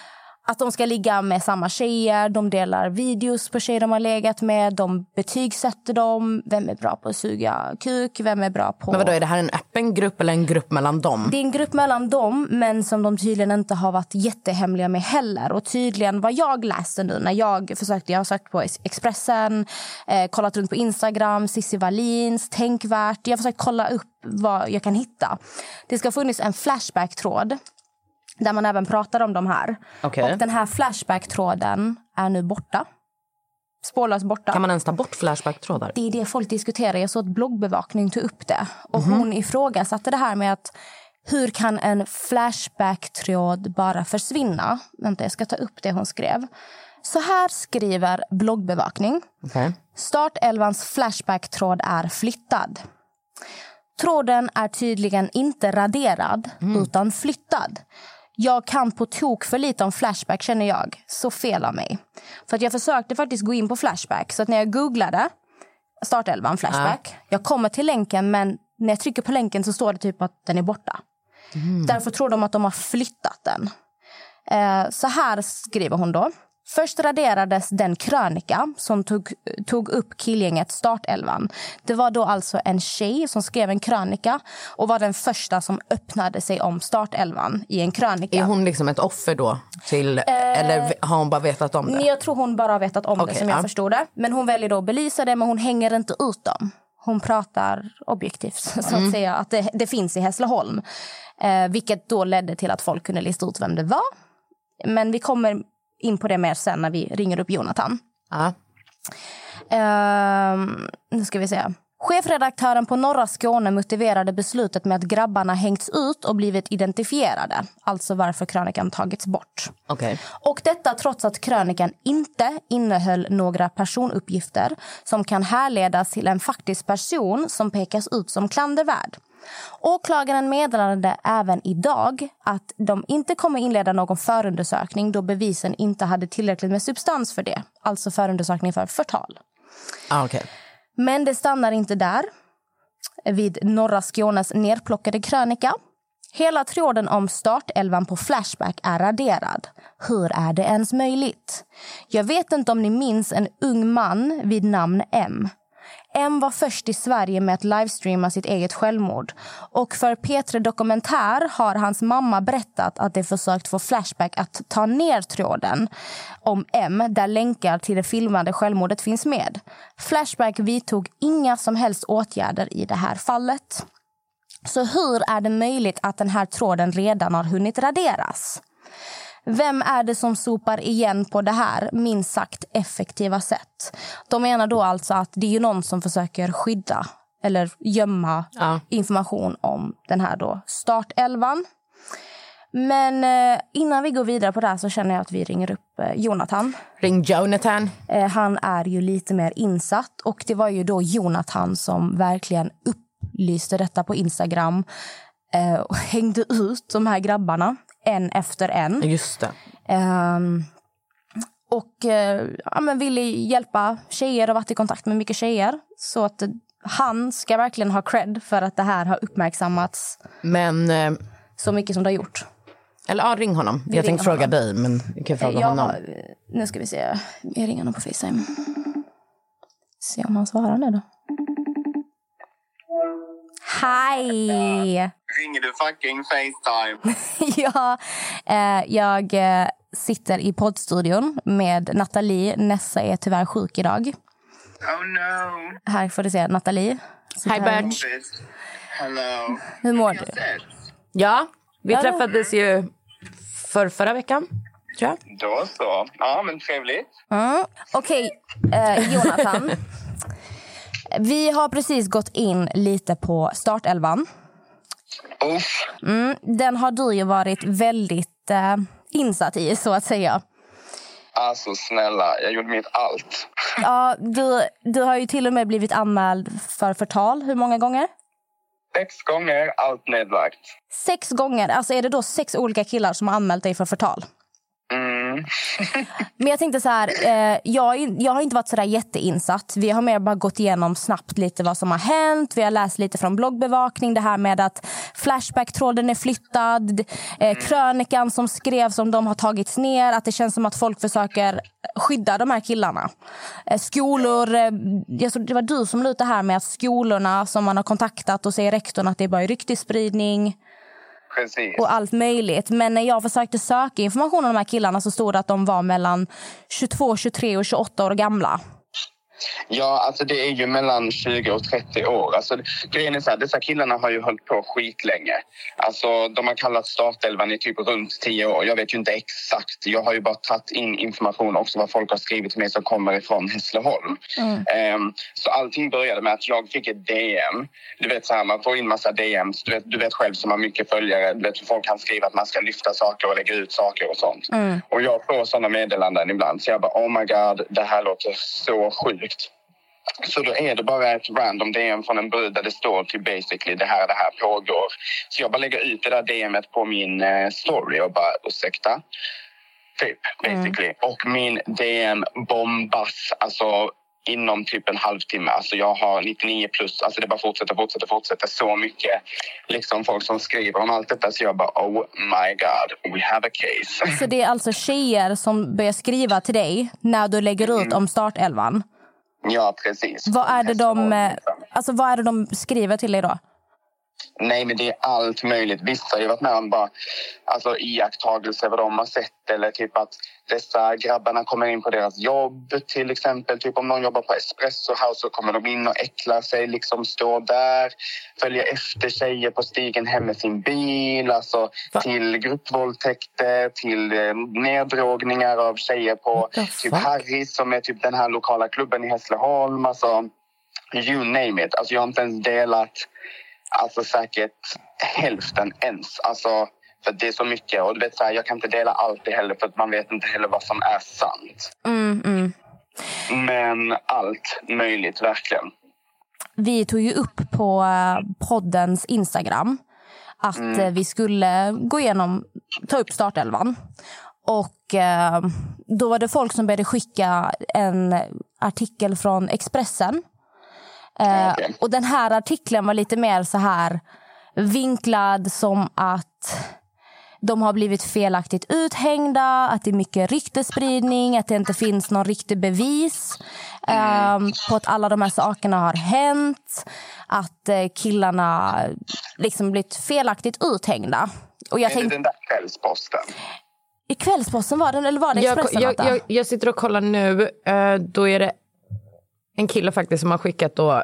B: att de ska ligga med samma tjejer. De delar videos på tjejer de har legat med. De betygsätter dem. Vem är bra på att suga kuk? Vem är bra på...
C: Men vadå, är det här en öppen grupp eller en grupp mellan dem?
B: Det är en grupp mellan dem, men som de tydligen inte har varit jättehemliga med heller. Och tydligen vad jag läste nu när jag har sökt på Expressen, kollat runt på Instagram, Cissi Wallins, Tänkvärt. Jag har försökt kolla upp vad jag kan hitta. Det ska ha funnits en Flashback-tråd där man även pratar om de här.
C: Okay.
B: Och den här Flashback-tråden är nu borta. Spårlöst borta.
C: Kan man ens ta bort Flashback-trådar?
B: Det är det folk diskuterar. Jag såg att bloggbevakning tog upp det. Och hon ifrågasatte det här med att hur kan en Flashback-tråd bara försvinna? Vänta, jag ska ta upp det hon skrev. Så här skriver bloggbevakning.
C: Okay.
B: Startelvans Flashback-tråd är flyttad. Tråden är tydligen inte raderad utan flyttad. Jag kan på tok för lite om Flashback, känner jag. Så fel av mig. För att jag försökte faktiskt gå in på Flashback. Så att när jag googlade Startelvan Flashback. Jag kommer till länken, men när jag trycker på länken så står det typ att den är borta. Därför tror de att de har flyttat den. Så här skriver hon då. Först raderades den krönika som tog upp killgänget Startelvan. Det var då alltså en tjej som skrev en krönika och var den första som öppnade sig om Startelvan i en krönika.
C: Är hon liksom ett offer då? Eller har hon bara vetat om det?
B: Jag tror hon bara har vetat om det som jag förstod det. Men hon väljer då att belysa det, men hon hänger inte ut dem. Hon pratar objektivt så att säga att det finns i Hässleholm. Vilket då ledde till att folk kunde lista ut vem det var. Men vi kommer in på det mer sen när vi ringer upp Jonathan. Nu ska vi se. Chefredaktören på Norra Skåne motiverade beslutet med att grabbarna hängts ut och blivit identifierade. Alltså varför krönikan tagits bort.
C: Okay.
B: Och detta trots att krönikan inte innehöll några personuppgifter som kan härledas till en faktisk person som pekas ut som klandervärd. Åklagaren meddelade även idag att de inte kommer inleda någon förundersökning då bevisen inte hade tillräckligt med substans för det. Alltså förundersökning för förtal.
C: Okay.
B: Men det stannar inte där. Vid Norra Skånes nerplockade krönika. Hela tråden om Startelvan på Flashback är raderad. Hur är det ens möjligt? Jag vet inte om ni minns en ung man vid namn M. M var först i Sverige med att livestreama sitt eget självmord. Och för P3 Dokumentär har hans mamma berättat att de försökt få Flashback att ta ner tråden om M där länkar till det filmade självmordet finns med. Flashback vidtog inga som helst åtgärder i det här fallet. Så hur är det möjligt att den här tråden redan har hunnit raderas? Vem är det som sopar igen på det här minst sagt effektiva sätt? De menar då alltså att det är ju någon som försöker skydda eller gömma information om den här då Startelvan. Men innan vi går vidare på det här så känner jag att vi ringer upp Jonathan.
C: Ring Jonathan.
B: Han är ju lite mer insatt och det var ju då Jonathan som verkligen upplyste detta på Instagram och hängde ut de här grabbarna. En efter en.
C: Just det.
B: Men ville hjälpa tjejer och varit i kontakt med mycket tjejer. Så att han ska verkligen ha cred för att det här har uppmärksammats.
C: Men
B: så mycket som det har gjort.
C: Eller ring honom. Jag tänkte fråga dig, men vi kan fråga honom.
B: Nu ska vi se. Jag ringer honom på FaceTime. Se om han svarar nu då. Hej!
D: Ringer du fucking FaceTime?
B: Ja, jag sitter i poddstudion med Nathalie. Nessa är tyvärr sjuk idag.
D: Oh no.
B: Här får du se Nathalie.
C: Hi Bert.
D: Hello.
B: Hur mår du?
C: Ja, vi träffades ju förra veckan, tror jag.
D: Då så. Ja, men trevligt.
B: Okej, Jonathan. Vi har precis gått in lite på Startelvan. Den har du ju varit väldigt insatt i, så att säga.
D: Alltså snälla, jag gjorde mitt allt.
B: Ja, du har ju till och med blivit anmäld för förtal. Hur många gånger?
D: 6 gånger, allt nedlagt.
B: 6 gånger? Alltså är det då 6 olika killar som har anmält dig för förtal? Men jag tänkte så här, jag har inte varit så där jätteinsatt. Vi har mer bara gått igenom snabbt lite vad som har hänt. Vi har läst lite från bloggbevakning. Det här med att Flashback-tråden är flittad. Krönikan som skrevs om de har tagits ner. Att det känns som att folk försöker skydda de här killarna. Skolor, jag tror det var du som lutade här med att skolorna som man har kontaktat och säger rektorn att det är bara ryktesspridning.
D: Precis.
B: Och allt möjligt. Men när jag försökte söka information om de här killarna så stod det att de var mellan 22, 23 och 28 år gamla.
D: Ja, alltså det är ju mellan 20 och 30 år. Alltså, grejen är så här, dessa killarna har ju hållit på skitlänge. Alltså, de har kallat startelvan i typ runt 10 år. Jag vet ju inte exakt. Jag har ju bara tagit in information också vad folk har skrivit till mig som kommer ifrån Hässleholm. Så allting började med att jag fick ett DM. Du vet så här, man får in massa DMs. Du vet själv som har mycket följare. Du vet hur folk kan skriva att man ska lyfta saker och lägga ut saker och sånt. Och jag får sådana meddelanden ibland. Så jag bara, oh my god, det här låter så sjukt. Så då är det bara ett random DM från en brud där det står till basically det här pågår. Så jag bara lägger ut det där DMet på min story och bara ursäkta. Typ, basically. Och min DM bombas alltså inom typ en halvtimme. Alltså jag har 99+. Alltså det bara fortsätter så mycket. Liksom folk som skriver om allt detta. Så jag bara, oh my god, we have a case.
B: Så det är alltså tjejer som börjar skriva till dig när du lägger ut om startelvan?
D: Ja, precis.
B: Vad är det de skriver till dig då?
D: Nej, men det är allt möjligt. Vissa har ju varit med om bara iakttagelser vad de har sett. Eller typ att dessa grabbarna kommer in på deras jobb. Till exempel typ om någon jobbar på Espresso House så kommer de in och äcklar sig. Liksom står där. Följer efter tjejer på stigen hem med sin bil. Alltså till gruppvåldtäkter. Till neddrogningar av tjejer på typ Harry som är typ den här lokala klubben i Hässleholm. Alltså you name it. Alltså jag har inte ens delat säkert hälften ens. Alltså, för det är så mycket. Och du vet så här, jag kan inte dela allt det heller för att man vet inte heller vad som är sant. Men allt möjligt, verkligen.
B: Vi tog ju upp på poddens Instagram att vi skulle ta upp startelvan. Och då var det folk som började skicka en artikel från Expressen. Och den här artikeln var lite mer så här vinklad som att de har blivit felaktigt uthängda, att det är mycket ryktespridning, att det inte finns någon riktig bevis på att alla de här sakerna har hänt, att killarna liksom blivit felaktigt uthängda. Och jag tänkte,
D: den där Kvällsposten.
B: I Kvällsposten var den, eller var det Expressen?
C: Jag sitter och kollar nu, då är det en kille faktiskt som har skickat då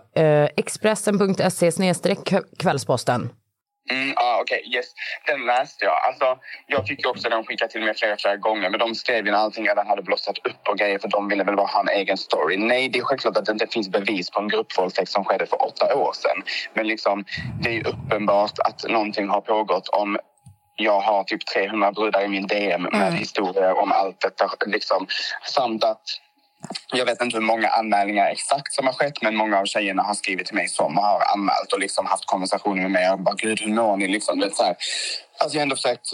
C: expressen.se/Kvällsposten.
D: Okej, yes. Den läste jag. Alltså, jag fick ju också den skickat till mig flera gånger. Men de skrev ju när allting redan hade blossat upp och grejer. För de ville väl bara ha en egen story. Nej, det är självklart att det inte finns bevis på en gruppvåldtäkt som skedde för 8 år sedan. Men liksom, det är ju uppenbart att någonting har pågått om... Jag har typ 300 brudar i min DM med historier om allt detta. Liksom, samt att... Jag vet inte hur många anmälningar exakt som har skett, men många av tjejerna har skrivit till mig som har anmält och liksom haft konversationer med mig och bara, gud, hur mår ni? Liksom, vet, så här. Alltså jag har ändå försökt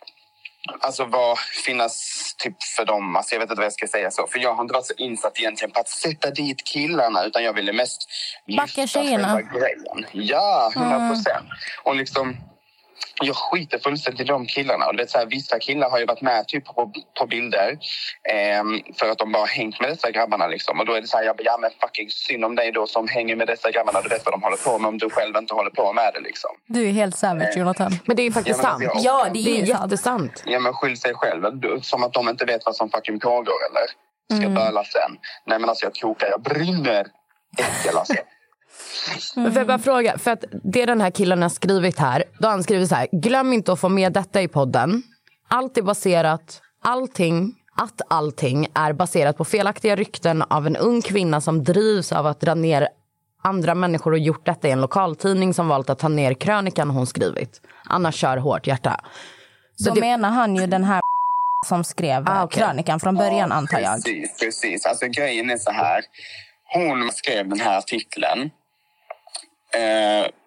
D: finnas typ för dem. Alltså jag vet inte vad jag ska säga så. För jag har inte varit så insatt egentligen på att sätta dit killarna, utan jag ville mest
B: backa tjejerna.
D: Grejen. Ja, 100%. Och liksom... Jag skiter fullständigt i de killarna. Och det är så här, vissa killar har ju varit med typ på bilder för att de bara hängt med dessa grabbarna liksom. Och då är det så här, ja men fucking synd om dig då som hänger med dessa grabbarna. Du vet vad de håller på med om du själv inte håller på med det liksom.
B: Du är helt savage, Jonathan.
C: Men det är faktiskt sant.
B: Ja, det är
C: jättesant.
D: Ja, men skyll sig själv. Som att de inte vet vad som fucking pågår eller. Ska böla sen. Nej men alltså jag kokar, jag brinner. Äckel alltså.
C: Men får jag bara fråga, för att det den här killen har skrivit här, då har han skrivit så här: glöm inte att få med detta i podden. Allt är baserat, allting är baserat på felaktiga rykten av en ung kvinna som drivs av att dra ner andra människor och gjort detta i en lokaltidning som valt att ta ner krönikan hon skrivit. Annars kör hårt hjärta. Så
B: då menar han ju den här som skrev krönikan från början, antar jag.
D: Precis. Alltså grejen är så här. Hon skrev den här artikeln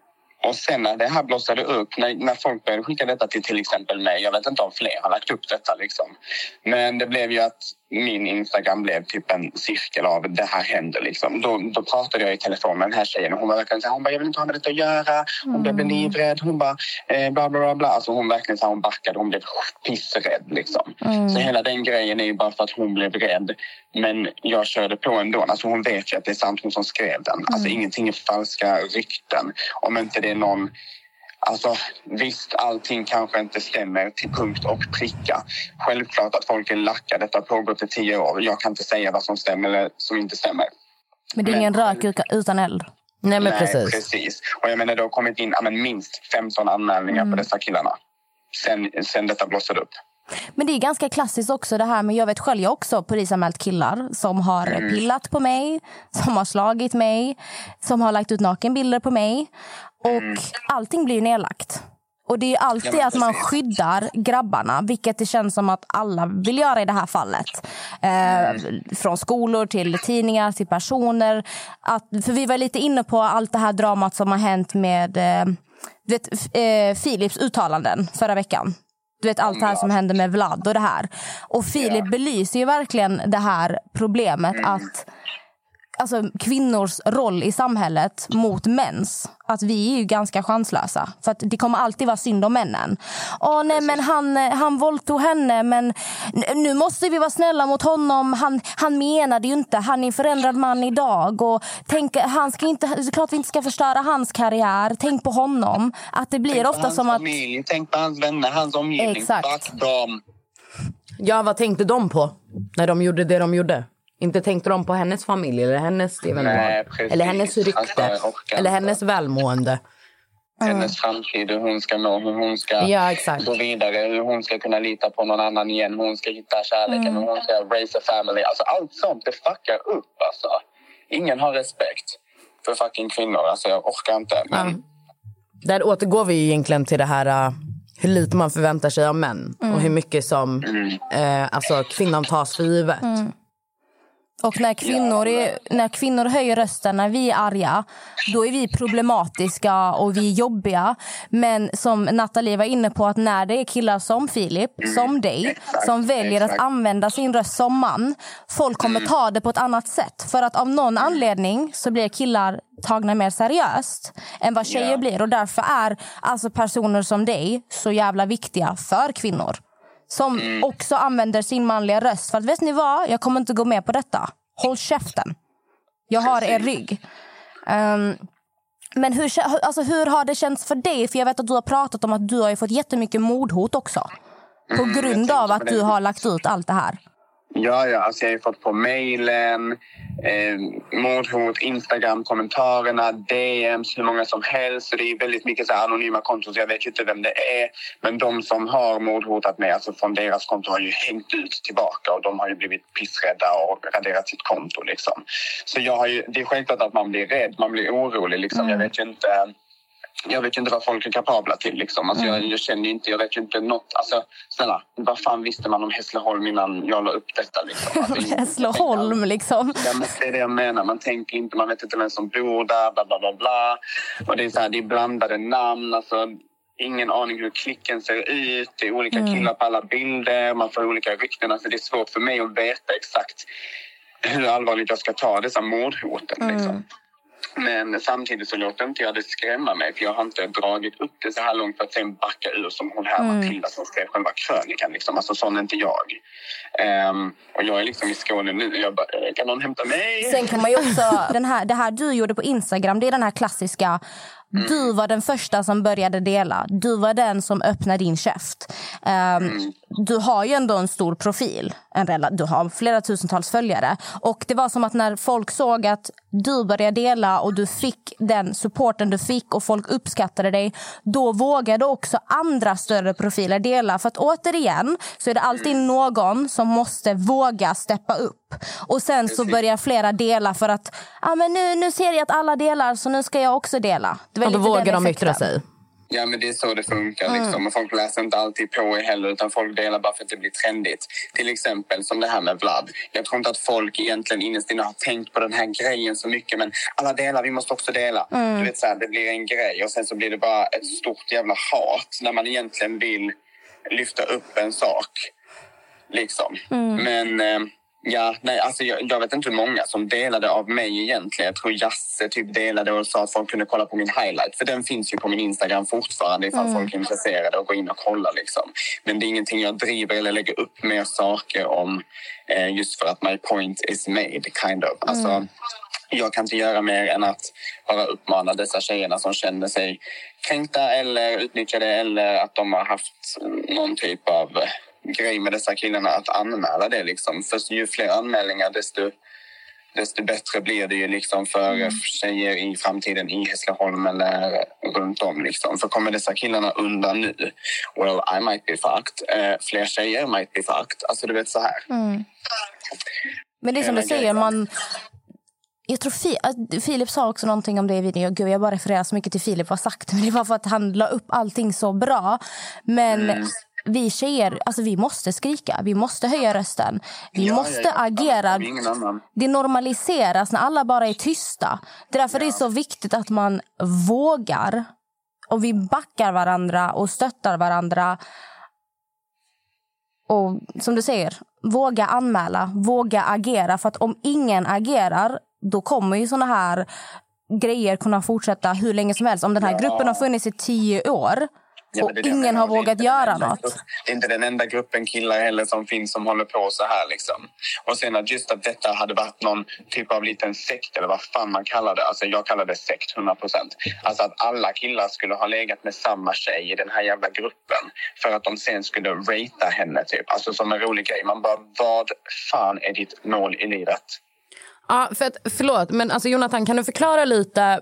D: Och sen när det här blossade upp, när folk började skicka detta till exempel mig, jag vet inte om fler har lagt upp detta liksom. Men det blev ju att min Instagram blev typ en cirkel av det här händer liksom. Då pratade jag i telefon med den här tjejen och hon var verkligen så här, hon bara, jag vill inte ha med detta att göra. Hon blev livrädd, hon bara bla bla bla. Alltså hon verkligen så här, hon backade, hon blev pissrädd liksom. Så hela den grejen är ju bara för att hon blev rädd. Men jag körde på ändå. Alltså hon vet ju att det är sant, hon som skrev den. Alltså ingenting är falska rykten. Om inte det är någon... Alltså visst, allting kanske inte stämmer till punkt och pricka. Självklart att folk är lackade. Detta har pågått i 10 år. Jag kan inte säga vad som stämmer eller som inte stämmer.
B: Men det är ingen rök utan eld.
C: Nej, men
D: Nej, precis. Och jag menar, det har kommit in minst 15 anmälningar på dessa killarna. Sen detta blossade upp.
B: Men det är ganska klassiskt också det här. Men jag vet själv, jag också polisanmält killar som har pillat på mig, som har slagit mig, som har lagt ut nakenbilder på mig. Och allting blir ju nedlagt. Och det är ju alltid att man skyddar grabbarna, vilket det känns som att alla vill göra i det här fallet. Från skolor till tidningar till personer. För vi var lite inne på allt det här dramat som har hänt med Philips uttalanden förra veckan. Du vet allt det här som hände med Vlad och det här. Och Filip belyser ju verkligen det här problemet att alltså kvinnors roll i samhället mot mäns, att vi är ju ganska chanslösa för att det kommer alltid vara synd om männen. Nej, men han våldtog henne, men nu måste vi vara snälla mot honom. Han menade ju inte, han är en förändrad man idag och tänk, han ska inte, såklart vi inte ska förstöra hans karriär. Tänk på honom. Att det blir ofta som att
D: familj, tänk på hans vänner, hans omgivning.
B: Exakt.
C: Ja, vad tänkte de på när de gjorde det de gjorde? Inte tänkte de på hennes familj eller hennes eller hennes rykte eller hennes välmående.
D: Hennes framtid, hur hon ska nå, hur hon ska gå vidare, hur hon ska kunna lita på någon annan igen, hur hon ska hitta kärleken, hur hon ska raise a family. Alltså allt sånt, det fuckar upp alltså. Ingen har respekt för fucking kvinnor, alltså jag orkar inte. Men...
C: Där återgår vi egentligen till det här hur lite man förväntar sig av män och hur mycket som alltså kvinnan tas för givet.
B: Och när kvinnor höjer rösten, när vi är arga, då är vi problematiska och vi är jobbiga. Men som Nathalie var inne på, att när det är killar som Filip, som dig, som väljer att använda sin röst som man, folk kommer ta det på ett annat sätt. För att av någon anledning så blir killar tagna mer seriöst än vad tjejer blir. Och därför är alltså personer som dig så jävla viktiga för kvinnor. Som också använder sin manliga röst. För att vet ni vad? Jag kommer inte gå med på detta. Håll käften. Jag har er rygg. Men hur har det känts för dig? För jag vet att du har pratat om att du har fått jättemycket mordhot också. På grund av att du har lagt ut allt det här.
D: Ja, alltså jag har ju fått på mejlen, mordhot, Instagram, kommentarerna, DMs, hur många som helst. Så det är väldigt mycket så här anonyma konton, så jag vet ju inte vem det är. Men de som har mordhotat mig, alltså från deras konto, har ju hängt ut tillbaka och de har ju blivit pissrädda och raderat sitt konto liksom. Så det är självklart att man blir rädd, man blir orolig liksom. Jag vet ju inte vad folk är kapabla till liksom. Alltså jag känner ju inte, jag vet ju inte något. Alltså snälla, vad fan visste man om Hässleholm innan jag la upp detta liksom? Alltså,
B: Hässleholm liksom.
D: Ja, men det är det jag menar. Man tänker inte, man vet inte vem som bor där, bla bla bla bla. Och det är så här, det är blandade namn, alltså ingen aning hur klicken ser ut. Det är olika killar på alla bilder, man får olika rykten. Alltså det är svårt för mig att veta exakt hur allvarligt jag ska ta dessa mordhoten liksom. Men samtidigt så låter inte jag det skrämma mig, för jag har inte dragit upp det så här långt för att sen backa ur som hon här Matilda som skrev själva krönikan liksom. Alltså sån är inte jag. Och jag är liksom i Skåne nu, jag bara, kan någon hämta mig?
B: Sen kan man ju också, det här du gjorde på Instagram, det är den här klassiska, du var den första som började dela. Du var den som öppnade din käft. Du har ju ändå en stor profil. Du har flera tusentals följare. Och det var som att när folk såg att du började dela och du fick den supporten du fick och folk uppskattade dig, då vågade också andra större profiler dela. För att återigen så är det alltid någon som måste våga steppa upp. Och sen så börjar flera dela för att men nu ser jag att alla delar, så nu ska jag också dela.
C: Och då vågar de yttra sig.
D: Ja, men det är så det funkar liksom. Och folk läser inte alltid på heller, utan folk delar bara för att det blir trendigt. Till exempel som det här med Vlad. Jag tror inte att folk egentligen innerst inne har tänkt på den här grejen så mycket, men alla delar, vi måste också dela. Du vet så här, det blir en grej och sen så blir det bara ett stort jävla hat när man egentligen vill lyfta upp en sak. Liksom. Men ja, nej, alltså jag vet inte hur många som delade av mig egentligen. Jag tror Jasse typ delade och sa att folk kunde kolla på min highlight. För den finns ju på min Instagram fortfarande ifall folk är intresserade och gå in och kolla liksom. Men det är ingenting jag driver eller lägger upp mer saker om just för att my point is made, kind of. Alltså, jag kan inte göra mer än att bara uppmana dessa tjejerna som känner sig kränkta eller utnyttjade eller att de har haft någon typ av grej med dessa killarna att anmäla det liksom. För ju fler anmälningar desto bättre blir det ju liksom för tjejer i framtiden i Hässleholm eller runt om liksom. För kommer dessa killarna undan nu, well, I might be fucked. Fler tjejer might be fucked. Alltså du vet så här.
B: Men det är som du säger, jag tror Filip sa också någonting om det i videon. Gud, jag bara refererar så mycket till Filip har sagt. Men det var för att han la upp allting så bra. Men vi tjejer, alltså vi måste skrika. Vi måste höja rösten. Vi måste agera. Det normaliseras när alla bara är tysta. Det är därför det är så viktigt att man vågar. Och vi backar varandra och stöttar varandra. Och som du säger, våga anmäla, våga agera. För att om ingen agerar, då kommer ju såna här grejer kunna fortsätta hur länge som helst. Om den här gruppen har funnits i 10 år och ingen har vågat göra något.
D: Det är inte den enda gruppen killar heller som finns som håller på så här liksom. Och sen att just att detta hade varit någon typ av liten sekt eller vad fan man kallar det. Alltså jag kallar det sekt 100%. Alltså att alla killar skulle ha legat med samma tjej i den här jävla gruppen. För att de sen skulle ratea henne typ. Alltså som en rolig grej. Man bara, vad fan är ditt mål i livet?
C: Ja, förlåt, men alltså Jonathan, kan du förklara lite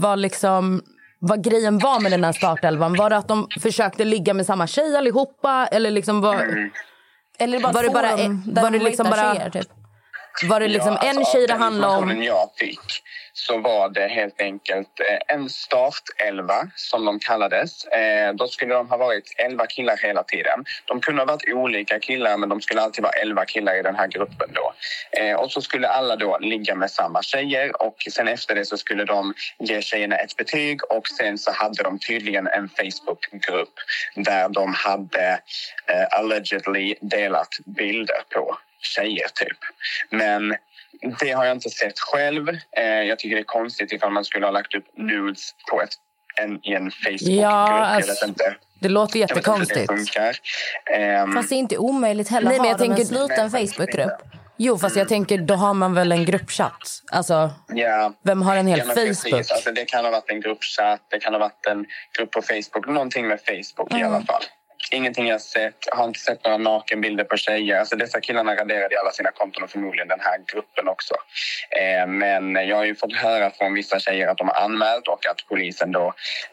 C: vad grejen var med den här startelvan? Var det att de försökte ligga med samma tjej allihopa? Eller liksom
B: eller bara
C: var det liksom bara tjejer, typ? Var det liksom en tjej det handlade om?
D: Jag fick, så var det helt enkelt en startelva som de kallades. Då skulle de ha varit 11 killar hela tiden. De kunde ha varit olika killar, men de skulle alltid vara 11 killar i den här gruppen då. Och så skulle alla då ligga med samma tjejer, och sen efter det så skulle de ge tjejerna ett betyg, och sen så hade de tydligen en Facebookgrupp där de hade allegedly delat bilder på tjejer typ. Men det har jag inte sett själv. Jag tycker det är konstigt ifall man skulle ha lagt upp nudes på i en Facebookgrupp.
C: Ja,
D: alltså, jag vet inte.
C: Det låter jättekonstigt.
B: Fast det är inte omöjligt heller.
C: Nej, men
B: jag tänker en sluten Facebookgrupp.
C: Jo, fast jag tänker, då har man väl en gruppchatt. Alltså, vem har en hel Facebook?
D: Alltså, det kan ha varit en gruppchatt, det kan ha varit en grupp på Facebook. Någonting med Facebook i alla fall. Ingenting jag sett. Jag har inte sett några nakenbilder på tjejer. Alltså dessa killarna raderade i alla sina konton, och förmodligen den här gruppen också. Men jag har ju fått höra från vissa tjejer att de har anmält, och att polisen då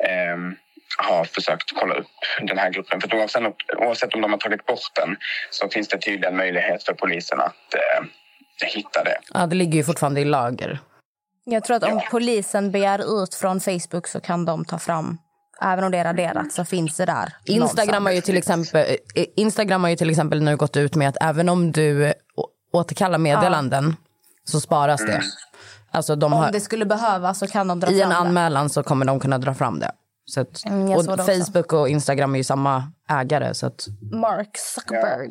D: har försökt kolla upp den här gruppen. För oavsett om de har tagit bort den, så finns det tydligen möjlighet för polisen att hitta det.
C: Ja, det ligger ju fortfarande i lager.
B: Jag tror att om polisen begär ut från Facebook så kan de ta fram. Även om det är raderat så finns det där.
C: Instagram har ju till exempel nu gått ut med att även om du återkallar meddelanden så sparas det. Alltså om
B: det skulle behövas så kan de dra fram det.
C: I en anmälan så kommer de kunna dra fram det. Så att, och Facebook och Instagram är ju samma ägare. Så att...
B: Mark Zuckerberg.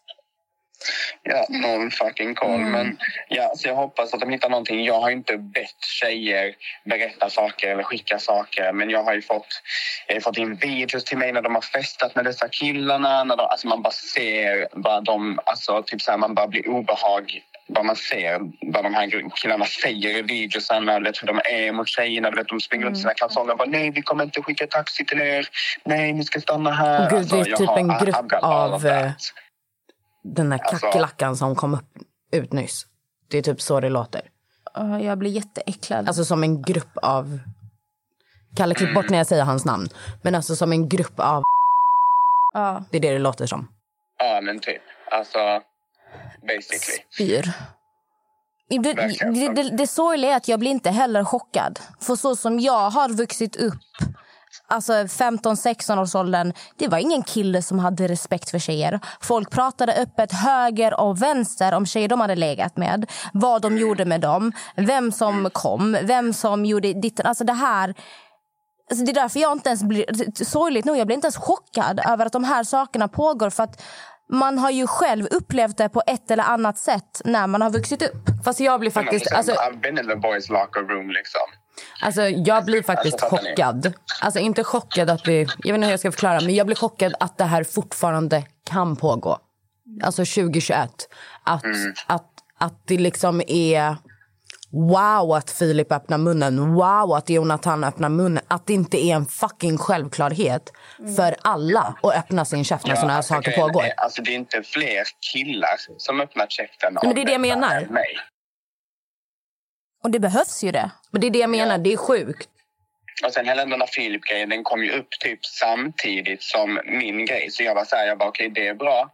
D: Ja, någon fucking koll. Men så jag hoppas att de hittar någonting. Jag har inte bett tjejer berätta saker eller skicka saker. Men jag har ju fått in videos till mig när de har festat med dessa killarna. När alltså man bara ser vad de, alltså typ så här, man bara blir obehag. Vad man ser, vad de här killarna säger i videosen, vet hur de är mot tjejerna, vet de springer ut sina kalsonger och bara, nej, vi kommer inte skicka taxi till er, nej, ni ska stanna här.
C: Gud, det är typ en grupp av den här kackelackan som kom ut nyss. Det är typ så det låter.
B: Jag blir jätteäcklad.
C: Alltså som en grupp av... Kalle, klipp bort när jag säger hans namn. Men alltså som en grupp av... Det är det låter som.
D: Ja, men typ. Alltså... basically.
B: Spyr. Det sorgliga är att jag blir inte heller chockad. För så som jag har vuxit upp alltså 15-16 års åldern, det var ingen kille som hade respekt för tjejer. Folk pratade öppet höger och vänster om tjejer de hade legat med, vad de gjorde med dem, vem som kom, vem som gjorde ditt. Alltså det här, alltså det är därför jag inte ens blir, sorgligt nog, jag blir inte ens chockad över att de här sakerna pågår, för att man har ju själv upplevt det på ett eller annat sätt när man har vuxit upp.
C: Fast jag blir faktiskt, alltså,
D: I've been in the boys locker room liksom.
C: Alltså jag blir faktiskt chockad. Alltså inte chockad att vi, jag vet inte hur jag ska förklara, men jag blir chockad att det här fortfarande kan pågå. Alltså 2021. Att det liksom är wow att Filip öppnar munnen, wow att Jonathan öppnar munnen, att det inte är en fucking självklarhet för alla att öppna sin käft när såna här saker pågår.
D: Alltså det är inte fler killar som öppnar käften.
C: Men det är det jag menar.
B: Och det behövs ju det.
C: Men det är det jag menar, det är sjukt.
D: Och sen hela den där Filip-grejen, den kom ju upp typ samtidigt som min grej. Så jag var så här, okej, det är bra.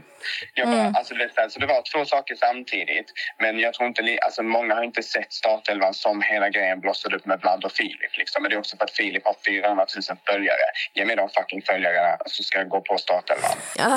D: Så det var två saker samtidigt. Men jag tror inte, alltså många har inte sett startelvan som hela grejen blossade upp med Vlad och Filip. Liksom. Men det är också för att Filip har 400 000 följare. Ge mig de fucking följare så ska jag gå på startelvan.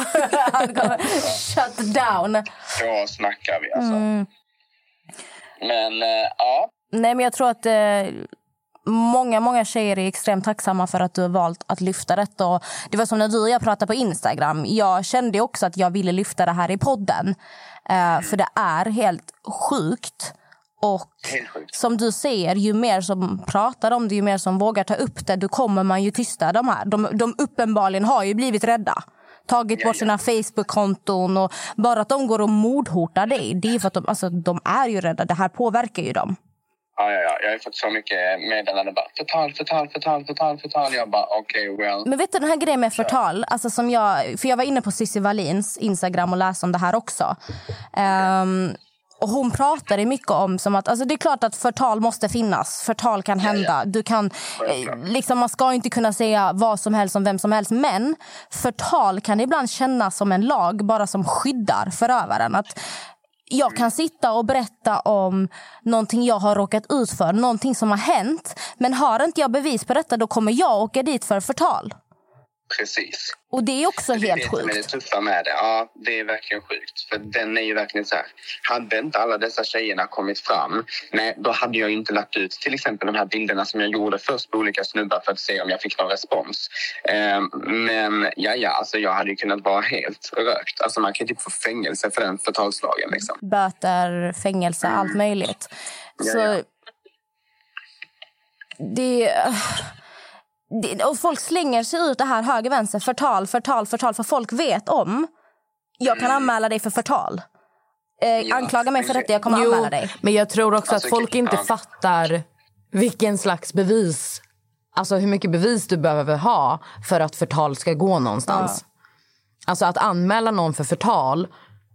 B: Shut down.
D: Då snackar vi alltså. Men ja.
B: Nej, men jag tror att många tjejer är extremt tacksamma för att du har valt att lyfta detta. Och det var som när du och jag pratade på Instagram. Jag kände också att jag ville lyfta det här i podden. För det är helt sjukt. Och som du säger, ju mer som pratar om det, ju mer som vågar ta upp det, då kommer man ju tysta de här. De uppenbarligen har ju blivit rädda. Tagit bort sina Facebook-konton, och bara att de går och mordhotar dig, det är för att de är ju rädda. Det här påverkar ju dem.
D: Ja. Jag har fått så mycket meddelande bara förtal. Jag bara okej, well.
B: Men vet du den här grejen med förtal, alltså som jag var inne på Cissi Wallins Instagram och läste om det här också. Och hon pratade mycket om som att, alltså det är klart att förtal måste finnas. Förtal kan hända. Du kan, liksom, man ska inte kunna säga vad som helst om vem som helst. Men förtal kan ibland kännas som en lag bara som skyddar förövaren. Att jag kan sitta och berätta om någonting jag har råkat ut för, någonting som har hänt. Men har inte jag bevis på detta, då kommer jag åka dit för förtal.
D: Precis.
B: Och det är också helt sjukt.
D: Det är tuffa med det. Ja, det är verkligen sjukt. För den är ju verkligen så här. Hade inte alla dessa tjejerna kommit fram, nej, då hade jag inte lagt ut till exempel de här bilderna som jag gjorde först på olika snubbar för att se om jag fick någon respons. Men alltså jag hade ju kunnat vara helt rökt. Alltså man kan typ få fängelse för den förtalslagen liksom.
B: Böter, fängelse, allt möjligt. Så och folk slänger sig ut det här höger vänster, förtal, för folk vet om jag kan anmäla dig för förtal. Anklaga mig för detta, jag kommer anmäla dig.
C: Men jag tror också att folk inte fattar vilken slags bevis, alltså hur mycket bevis du behöver ha för att förtal ska gå någonstans. Alltså att anmäla någon för förtal,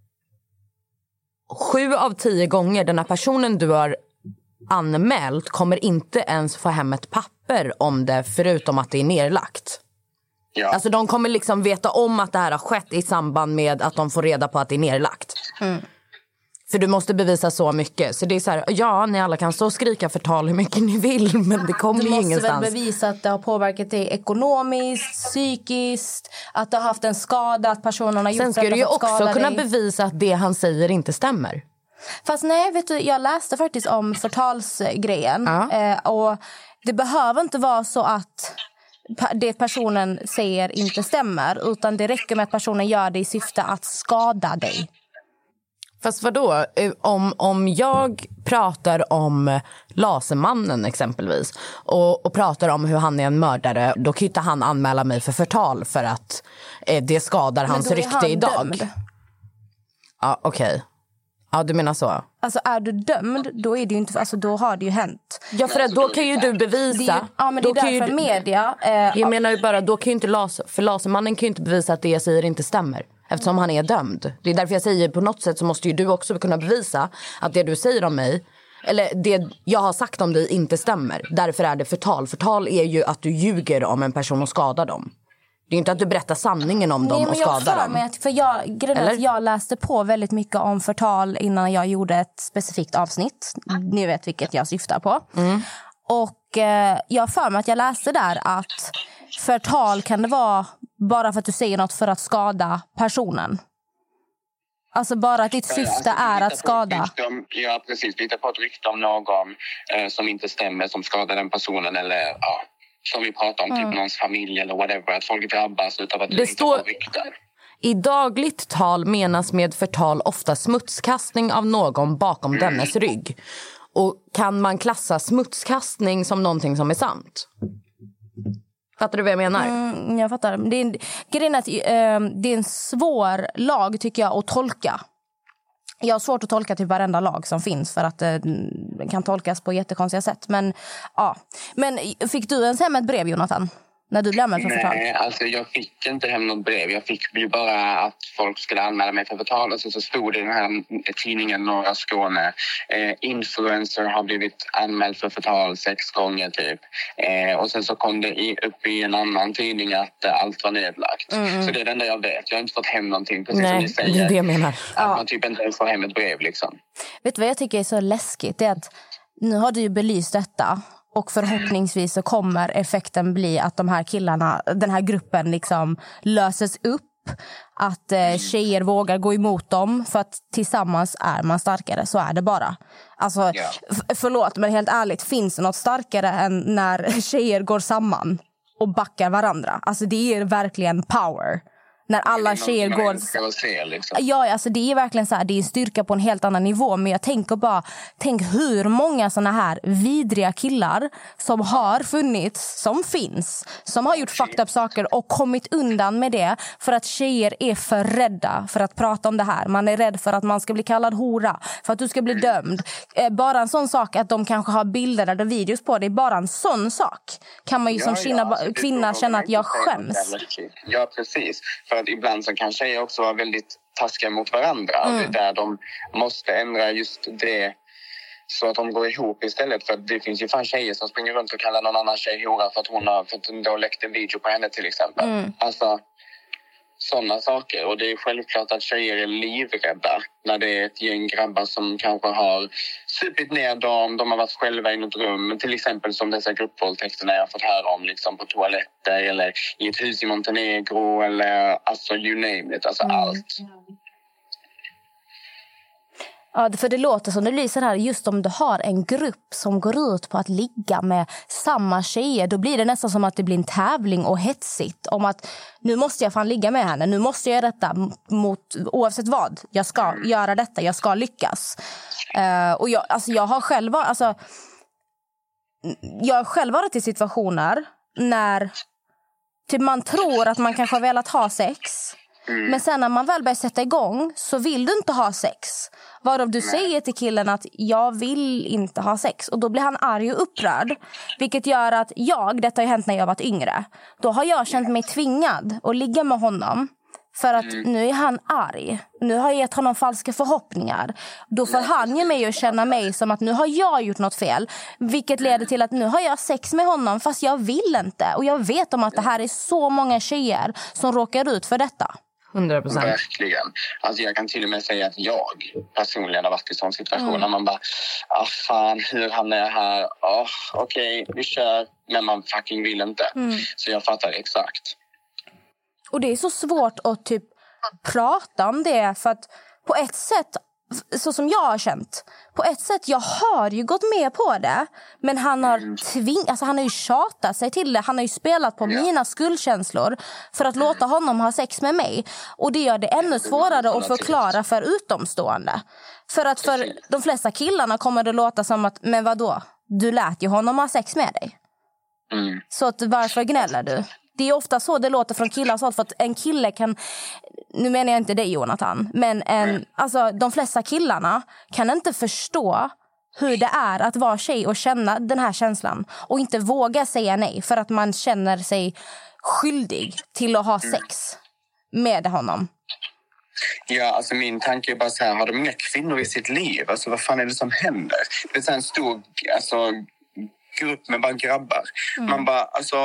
C: 7 av 10 gånger den här personen du har anmält kommer inte ens få hem ett papper om det, förutom att det är nerlagt. Alltså de kommer liksom veta om att det här har skett i samband med att de får reda på att det är nerlagt. För du måste bevisa så mycket. Så det är så här, ni alla kan stå och skrika förtal hur mycket ni vill, men det kommer ju ingenstans.
B: Du måste väl bevisa att det har påverkat dig ekonomiskt, psykiskt, att du har haft en skada, att personen har gjort.
C: Sen ska du ju också kunna bevisa att det han säger inte stämmer.
B: Fast nej, vet du, jag läste faktiskt om förtalsgrejen. Och det behöver inte vara så att det personen säger inte stämmer, utan det räcker med att personen gör det i syfte att skada dig.
C: Fast vadå? Om jag pratar om Lasermannen exempelvis och pratar om hur han är en mördare, då kan inte han anmäla mig för förtal för att det skadar hans rykte idag. Dömd. Ja, okej. Ja, du menar så.
B: Alltså är du dömd, då är det ju inte, alltså då har det ju hänt.
C: Ja, för att då kan ju du bevisa.
B: Ja, men det är därför media.
C: Jag menar ju bara, då kan ju inte för Lasermannen kan ju inte bevisa att det jag säger inte stämmer. Eftersom han är dömd. Det är därför jag säger, på något sätt så måste ju du också kunna bevisa att det du säger om mig, eller det jag har sagt om dig, inte stämmer. Därför är det förtal. Förtal är ju att du ljuger om en person och skadar dem. Det är inte att du berättar sanningen om dem och skadar dem.
B: Jag läste på väldigt mycket om förtal innan jag gjorde ett specifikt avsnitt. Ni vet vilket jag syftar på. Och jag har för mig att jag läste där att förtal kan det vara bara för att du säger något för att skada personen. Alltså bara att ditt syfte är att skada.
D: Ja, precis. Lite på ett rykte om någon som inte stämmer, som skadar den personen. Eller som vi pratar om, typ någons familj eller whatever. Att folk drabbas utav att det inte får rykten.
C: I dagligt tal menas med förtal ofta smutskastning av någon bakom dennes rygg. Och kan man klassa smutskastning som någonting som är sant? Fattar du vad jag menar?
B: Jag fattar. Grejen är att det är en svår lag tycker jag att tolka. Jag har svårt att tolka till varenda lag som finns för att det kan tolkas på jättekonstiga sätt. Men ja. Men fick du ens hem ett brev, Jonathan? När du blev anmäld för förtal?
D: Nej, alltså jag fick inte hem något brev. Jag fick ju bara att folk skulle anmäla mig för förtal. Och så stod det i den här tidningen Norra Skåne. Influencer har blivit anmäld för förtal 6 gånger typ. Och sen så kom det upp i en annan tidning att allt var nedlagt. Så det är det enda jag vet. Jag har inte fått hem någonting, precis som ni säger.
C: Det är det jag menar.
D: Att man typ inte får hem ett brev liksom.
B: Vet du vad jag tycker är så läskigt? Det är att nu har du ju belyst detta. Och förhoppningsvis så kommer effekten bli att de här killarna, den här gruppen liksom löses upp. Att tjejer vågar gå emot dem för att tillsammans är man starkare. Så är det bara. Alltså, förlåt men helt ärligt, finns det något starkare än när tjejer går samman och backar varandra? Alltså det är verkligen power. När alla tjejer går...
D: Liksom.
B: Ja, alltså det är verkligen så här, det är styrka på en helt annan nivå. Men jag tänker bara, tänk hur många såna här vidriga killar som har funnits, som finns, som har gjort fucked up saker och kommit undan med det för att tjejer är för rädda för att prata om det här. Man är rädd för att man ska bli kallad hora, för att du ska bli dömd. Bara en sån sak att de kanske har bilder eller videos på det, bara en sån sak kan man ju som kvinna känna att jag skäms.
D: Ja, precis. För att ibland så kan tjejer också vara väldigt taskiga mot varandra. Det är där de måste ändra just det så att de går ihop istället. För att det finns ju fan tjejer som springer runt och kallar någon annan tjej hora för att hon då läckt en video på henne till exempel. Alltså sådana saker. Och det är självklart att tjejer är livrädda när det är ett gäng grabbar som kanske har supit ner dem. De har varit själva i något rum. Till exempel som dessa gruppvåldtäkterna jag har fått höra om liksom på toaletter eller i ett hus i Montenegro eller alltså you name it. Alltså allt.
B: Ja, för det låter som det blir så här, just om du har en grupp som går ut på att ligga med samma tjejer, då blir det nästan som att det blir en tävling och hetsigt om att nu måste jag fan ligga med henne, nu måste jag göra detta oavsett vad, jag ska göra detta, jag ska lyckas. Och jag har själv varit i situationer när typ man tror att man kanske har velat ha sex. Men sen när man väl börjar sätta igång så vill du inte ha sex. Varav du säger till killen att jag vill inte ha sex. Och då blir han arg och upprörd. Vilket gör att detta har ju hänt när jag varit yngre. Då har jag känt mig tvingad att ligga med honom. För att nu är han arg. Nu har jag gett honom falska förhoppningar. Då får han ge mig och känna mig som att nu har jag gjort något fel. Vilket leder till att nu har jag sex med honom fast jag vill inte. Och jag vet om att det här är så många tjejer som råkar ut för detta.
C: 100%.
D: Verkligen. Alltså jag kan till och med säga att jag personligen har varit i sån situation när man bara, fan, hur hamnar jag här? Okej, vi kör. Men man fucking vill inte. Så jag fattar exakt.
B: Och det är så svårt att typ prata om det för att på ett sätt, så som jag har känt, på ett sätt, jag har ju gått med på det, men han har han har ju tjatat sig till det. Han har ju spelat på mina skuldkänslor för att låta honom ha sex med mig. Och det gör det ännu svårare att förklara för utomstående. För att för de flesta killarna kommer det låta som att, men vadå? Du lät ju honom ha sex med dig. Så att varför gnäller du? Det är ofta så det låter från killar, så för att en kille kan, nu menar jag inte dig Jonathan, men alltså de flesta killarna kan inte förstå hur det är att vara tjej och känna den här känslan och inte våga säga nej för att man känner sig skyldig till att ha sex med honom.
D: Ja, alltså min tanke är bara så här, har de inga kvinnor i sitt liv? Alltså vad fan är det som händer? Det är så en stor, grupp med bara grabbar. Man bara,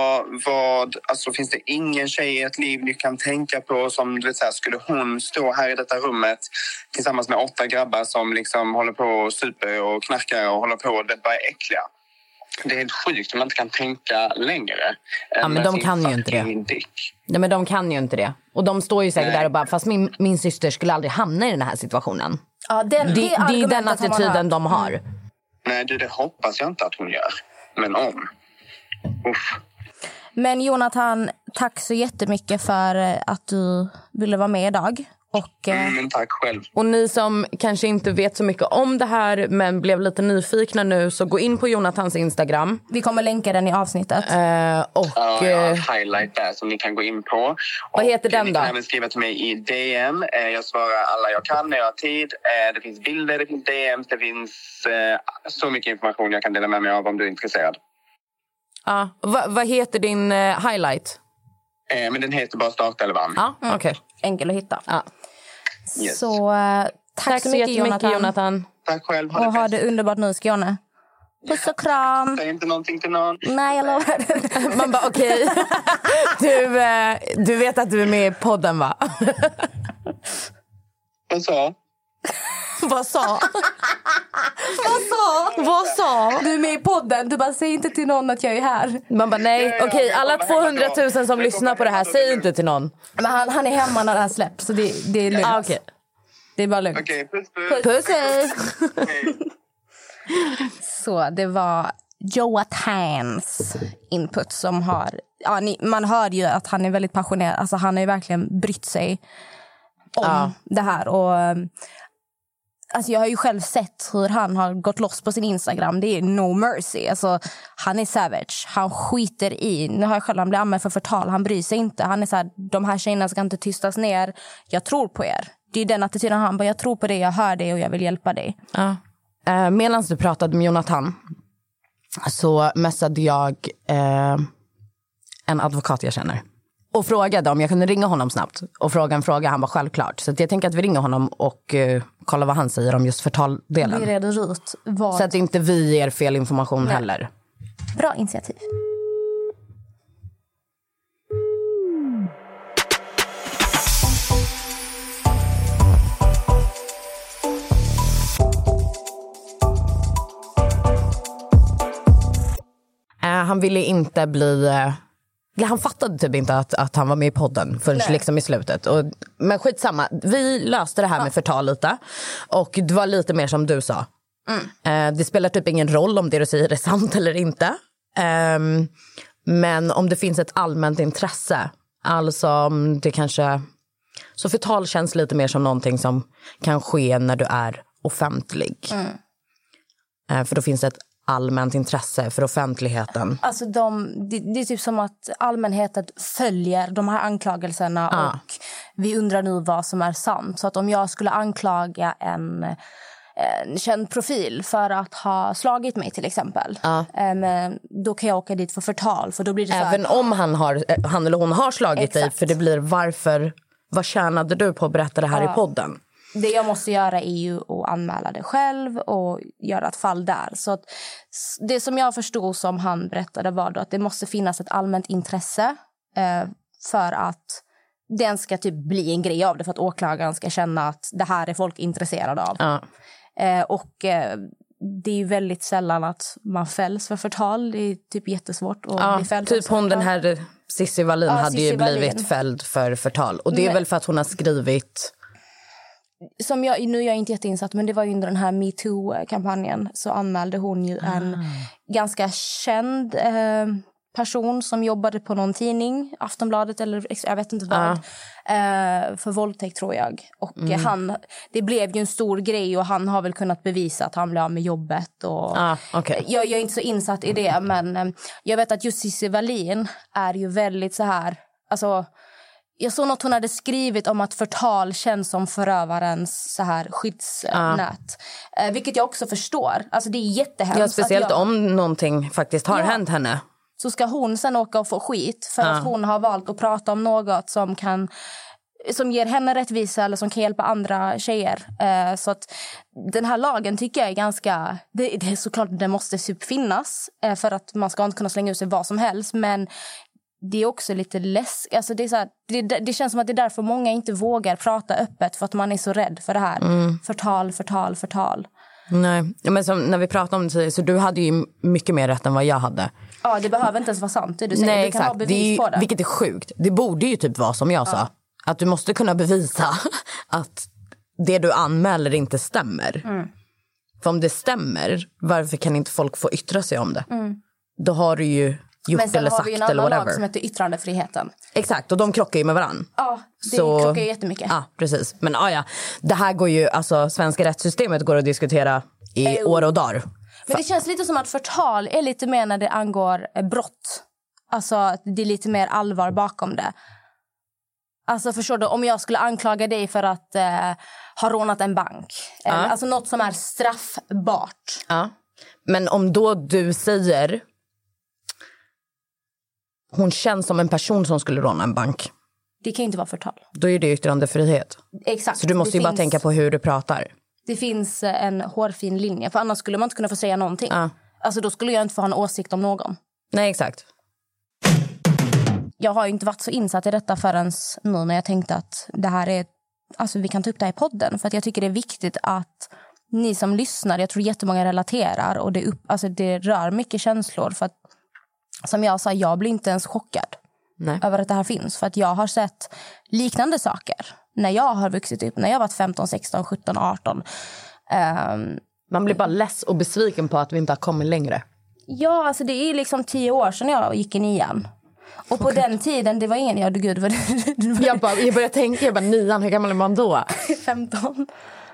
D: finns det ingen tjej i ett liv ni kan tänka på som, du vet så här, skulle hon stå här i detta rummet tillsammans med 8 grabbar som liksom håller på och super och knarkar och håller på, det bara är äckliga. Det är helt sjukt att man inte kan tänka längre.
C: Ja, men de kan ju inte det. Nej, men de kan ju inte det. Och de står ju säkert där och bara, fast min syster skulle aldrig hamna i den här situationen.
B: Ja, det
C: är den attityden de har.
D: Nej, det hoppas jag inte att hon gör. Men om. Uff.
B: Men Jonathan, tack så jättemycket för att du ville vara med idag.
D: Men tack själv.
C: Och ni som kanske inte vet så mycket om det här men blev lite nyfikna nu, så gå in på Jonathans Instagram.
B: Vi kommer länka den i avsnittet.
D: Jag har en highlight där som ni kan gå in på.
C: Vad heter den då?
D: Ni kan även skriva till mig i DM. Jag svarar alla jag kan när jag har tid. Det finns bilder, det finns DMs, det finns så mycket information jag kan dela med mig av om du är intresserad.
C: Ja, vad heter din highlight?
D: Men den heter bara Startelvan.
C: Ja, okej.
B: Enkel att hitta.
C: Ja.
D: Yes.
B: Så tack så mycket Jonathan.
D: Tack själv.
B: Ha det underbart nu i Skåne. Puss och kram.
D: Säg inte någonting till någon.
B: Nej, jag lovar.
C: Man bara okej. Du vet att du är med i podden, va?
D: Vad sa?
C: Vad sa? Vad sa?
B: Du är med i podden. Du bara, säg inte till någon att jag är här.
C: Man bara nej, okej, alla 200 000 som lyssnar på det här, säg inte till någon.
B: Men han är hemma när det här släpps, så det är lugnt.
C: Okay.
B: Det är bara lugnt.
D: Okej, puss.
C: Puss, hej.
B: Så det var Jonathans input som har... Ja, man hör ju att han är väldigt passionerad. Alltså han har ju verkligen brytt sig om det här. Och alltså jag har ju själv sett hur han har gått loss på sin Instagram. Det är no mercy. Alltså, han är savage. Han skiter i. Nu har jag själv, han blir anmäld för förtal. Han bryr sig inte. Han är så här, de här tjejerna ska inte tystas ner. Jag tror på er. Det är den attityden han bara, jag tror på dig, jag hör dig och jag vill hjälpa dig.
C: Ja. Medan du pratade med Jonathan så messade jag en advokat jag känner. Och frågade om jag kunde ringa honom snabbt. Och fråga en fråga, han var självklart. Så jag tänker att vi ringer honom och kollar vad han säger om just förtaldelen.
B: Vi reder ut vad...
C: Så att inte vi ger fel information heller.
B: Bra initiativ.
C: Han ville inte bli... Han fattade typ inte att han var med i podden förrän liksom i slutet. Men skitsamma, vi löste det här med förtal lite. Och det var lite mer som du sa. Det spelar typ ingen roll om det du säger är sant eller inte. Men om det finns ett allmänt intresse, alltså om det kanske... Så förtal känns lite mer som någonting som kan ske när du är offentlig. För då finns det ett allmänt intresse för offentligheten.
B: Alltså det är typ som att allmänheten följer de här anklagelserna och vi undrar nu vad som är sant. Så att om jag skulle anklaga en känd profil för att ha slagit mig till exempel, då kan jag åka dit för förtal. För då blir det så
C: även
B: här,
C: om han eller hon har slagit dig, för det blir vad tjänade du på att berätta det här i podden?
B: Det jag måste göra är ju att anmäla det själv och göra ett fall där. Så att det som jag förstod som han berättade var då att det måste finnas ett allmänt intresse för att den ska typ bli en grej av det. För att åklagaren ska känna att det här är folk intresserade av. Det är ju väldigt sällan att man fälls för förtal. Det är typ jättesvårt att bli fälld.
C: Typ hon den här Cissi Wallin hade ju blivit fälld för förtal. Och det är väl för att hon har skrivit...
B: Nu är jag inte jätteinsatt, men det var ju under den här MeToo-kampanjen så anmälde hon ju en ganska känd person som jobbade på någon tidning, Aftonbladet eller jag vet inte vad, för våldtäkt tror jag. Och det blev ju en stor grej och han har väl kunnat bevisa att han blev av med jobbet. Och jag är inte så insatt i det, men jag vet att just Cissi Wallin är ju väldigt så här, alltså... Jag såg något hon hade skrivit om att förtal känns som förövarens så här skyddsnät. Vilket jag också förstår. Alltså det är jättehemskt.
C: Ja, speciellt om någonting faktiskt har hänt henne.
B: Så ska hon sen åka och få skit för att hon har valt att prata om något som ger henne rättvisa eller som kan hjälpa andra tjejer. Så att den här lagen tycker jag är ganska... Det är såklart det måste typ finnas för att man ska inte kunna slänga ut sig vad som helst, men... Det är också lite läskigt. Alltså det känns som att det är därför många inte vågar prata öppet. För att man är så rädd för det här. Förtal.
C: Nej, men som när vi pratade om det så du hade ju mycket mer rätt än vad jag hade.
B: Ja, det behöver inte ens vara sant. Det du säger.
C: Nej,
B: du kan ha
C: exakt.
B: bevis på det.
C: Vilket är sjukt. Det borde ju typ vara som jag sa. Att du måste kunna bevisa att det du anmäler inte stämmer. För om det stämmer, varför kan inte folk få yttra sig om det? Då har du ju gjort eller sagt eller whatever. Men sen har vi en annan lag
B: som heter yttrandefriheten.
C: Exakt, och de krockar ju med varann.
B: Ja, det krockar ju jättemycket.
C: Ja, precis. Men det här går ju, alltså svenska rättssystemet går att diskutera i år och dagar.
B: Men det känns lite som att förtal är lite mer när det angår brott. Alltså det är lite mer allvar bakom det. Alltså förstår du, om jag skulle anklaga dig för att ha rånat en bank. Eller, alltså något som är straffbart.
C: Ja. Men om då du säger hon känns som en person som skulle råna en bank.
B: Det kan ju inte vara förtal.
C: Då är det yttrandefrihet.
B: Exakt.
C: Så du måste ju bara tänka på hur du pratar.
B: Det finns en hårfin linje. För annars skulle man inte kunna få säga någonting. Alltså då skulle jag inte få ha en åsikt om någon.
C: Nej, exakt.
B: Jag har ju inte varit så insatt i detta förrän nu när jag tänkte att det här är... Alltså vi kan ta upp det här i podden. För att jag tycker det är viktigt att ni som lyssnar, jag tror jättemånga relaterar. Och det rör mycket känslor. För att som jag sa, jag blir inte ens chockad. Nej. Över att det här finns. För att jag har sett liknande saker när jag har vuxit upp. När jag var 15, 16, 17, 18.
C: Man blir bara less och besviken på att vi inte har kommit längre.
B: Ja, alltså det är liksom 10 år sedan jag gick i 9:an. Och på den tiden, det var ingen... Ja, gud,
C: jag började tänka, 9:an, hur gammal är man då?
B: 15.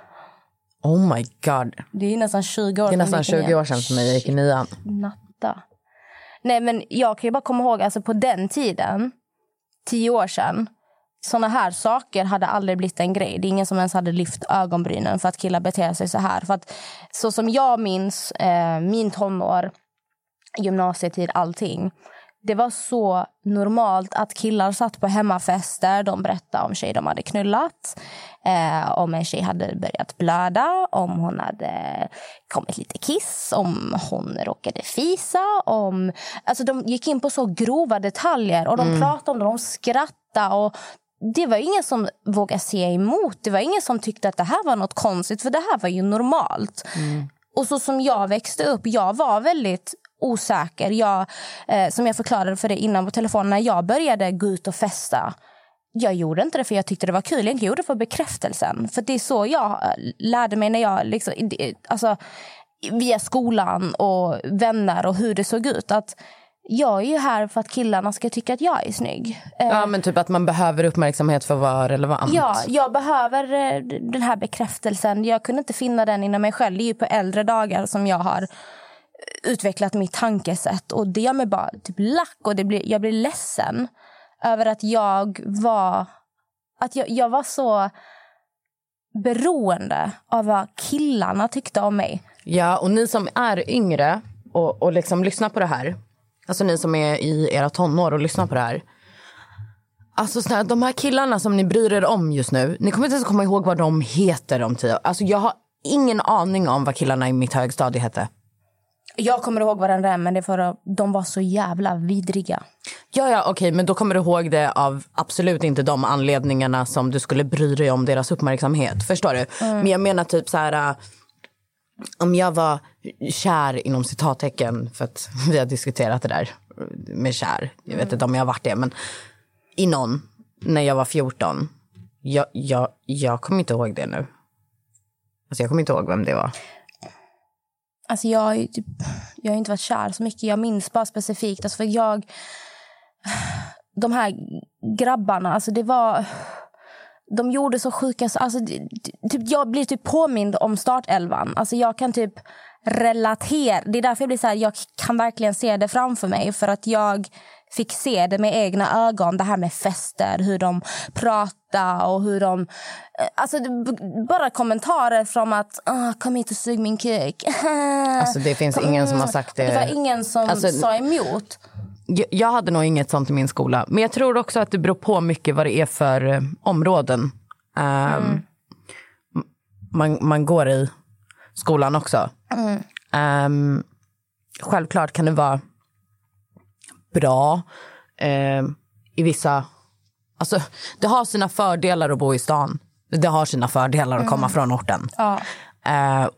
C: Oh my god.
B: Det är nästan 20 år sedan.
C: Det är nästan 20 år sedan som jag gick i 9:an.
B: Natta. Nej, men jag kan ju bara komma ihåg, alltså på den tiden, 10 år sedan, såna här saker hade aldrig blivit en grej. Det är ingen som ens hade lyft ögonbrynen för att killar beter sig så här. För att så som jag minns min tonår, gymnasietid, allting. Det var så normalt att killar satt på hemmafester. De berättade om tjej de hade knullat. Om en tjej hade börjat blöda. Om hon hade kommit lite kiss. Om hon råkade fisa. Alltså de gick in på så grova detaljer. Och de pratade om det, de skrattade. Och det var ingen som vågade se emot. Det var ingen som tyckte att det här var något konstigt. För det här var ju normalt. Och så som jag växte upp, jag var väldigt osäker. Som jag förklarade för dig innan på telefonen, när jag började gå ut och festa, jag gjorde inte det för jag tyckte det var kul. Jag gjorde det för bekräftelsen. För det är så jag lärde mig när jag liksom, alltså, via skolan och vänner och hur det såg ut, att jag är ju här för att killarna ska tycka att jag är snygg.
C: Ja, men typ att man behöver uppmärksamhet för att vara relevant.
B: Ja, jag behöver den här bekräftelsen. Jag kunde inte finna den inom mig själv. Det är ju på äldre dagar som jag har utvecklat mitt tankesätt. Och det gör mig bara typ lack. Och jag blir ledsen över att jag var så beroende av vad killarna tyckte om mig. Ja,
C: och ni som är yngre och liksom lyssnar på det här. Alltså ni som är i era tonår och lyssnar på det här. Alltså såna här, de här killarna som ni bryr er om just nu, ni kommer inte ens komma ihåg vad de heter om 10 år. Alltså jag har ingen aning om vad killarna i mitt högstadie hette. Jag kommer ihåg vad den är, men det är för att de var så jävla vidriga. Ja, okej, men då kommer du ihåg det av absolut inte de anledningarna som du skulle bry dig om deras uppmärksamhet. Förstår du? Men jag menar typ så här, om jag var kär inom citattecken, för att vi har diskuterat det där med kär. Jag vet inte om jag har varit det, men i någon, när jag var 14. Jag kommer inte ihåg det nu. Alltså jag kommer inte ihåg vem det var. Alltså jag har inte varit kär så mycket. Jag minns bara specifikt. Alltså för de här grabbarna, alltså det var... De gjorde så sjuka... Alltså, typ, jag blir typ påmind om startelvan. Alltså jag kan typ relatera. Det är därför jag blir så här, jag kan verkligen se det framför mig. För att jag fick se det med egna ögon. Det här med fester, hur de pratar och hur de... Alltså bara kommentarer från att kom hit och sug min kuk. Alltså det finns ingen som har sagt det. Det var ingen som sa emot. Jag hade nog inget sånt i min skola. Men jag tror också att det beror på mycket vad det är för områden. Man går i skolan också. Självklart kan det vara bra i vissa... Alltså, det har sina fördelar att bo i stan. Det har sina fördelar att komma från orten.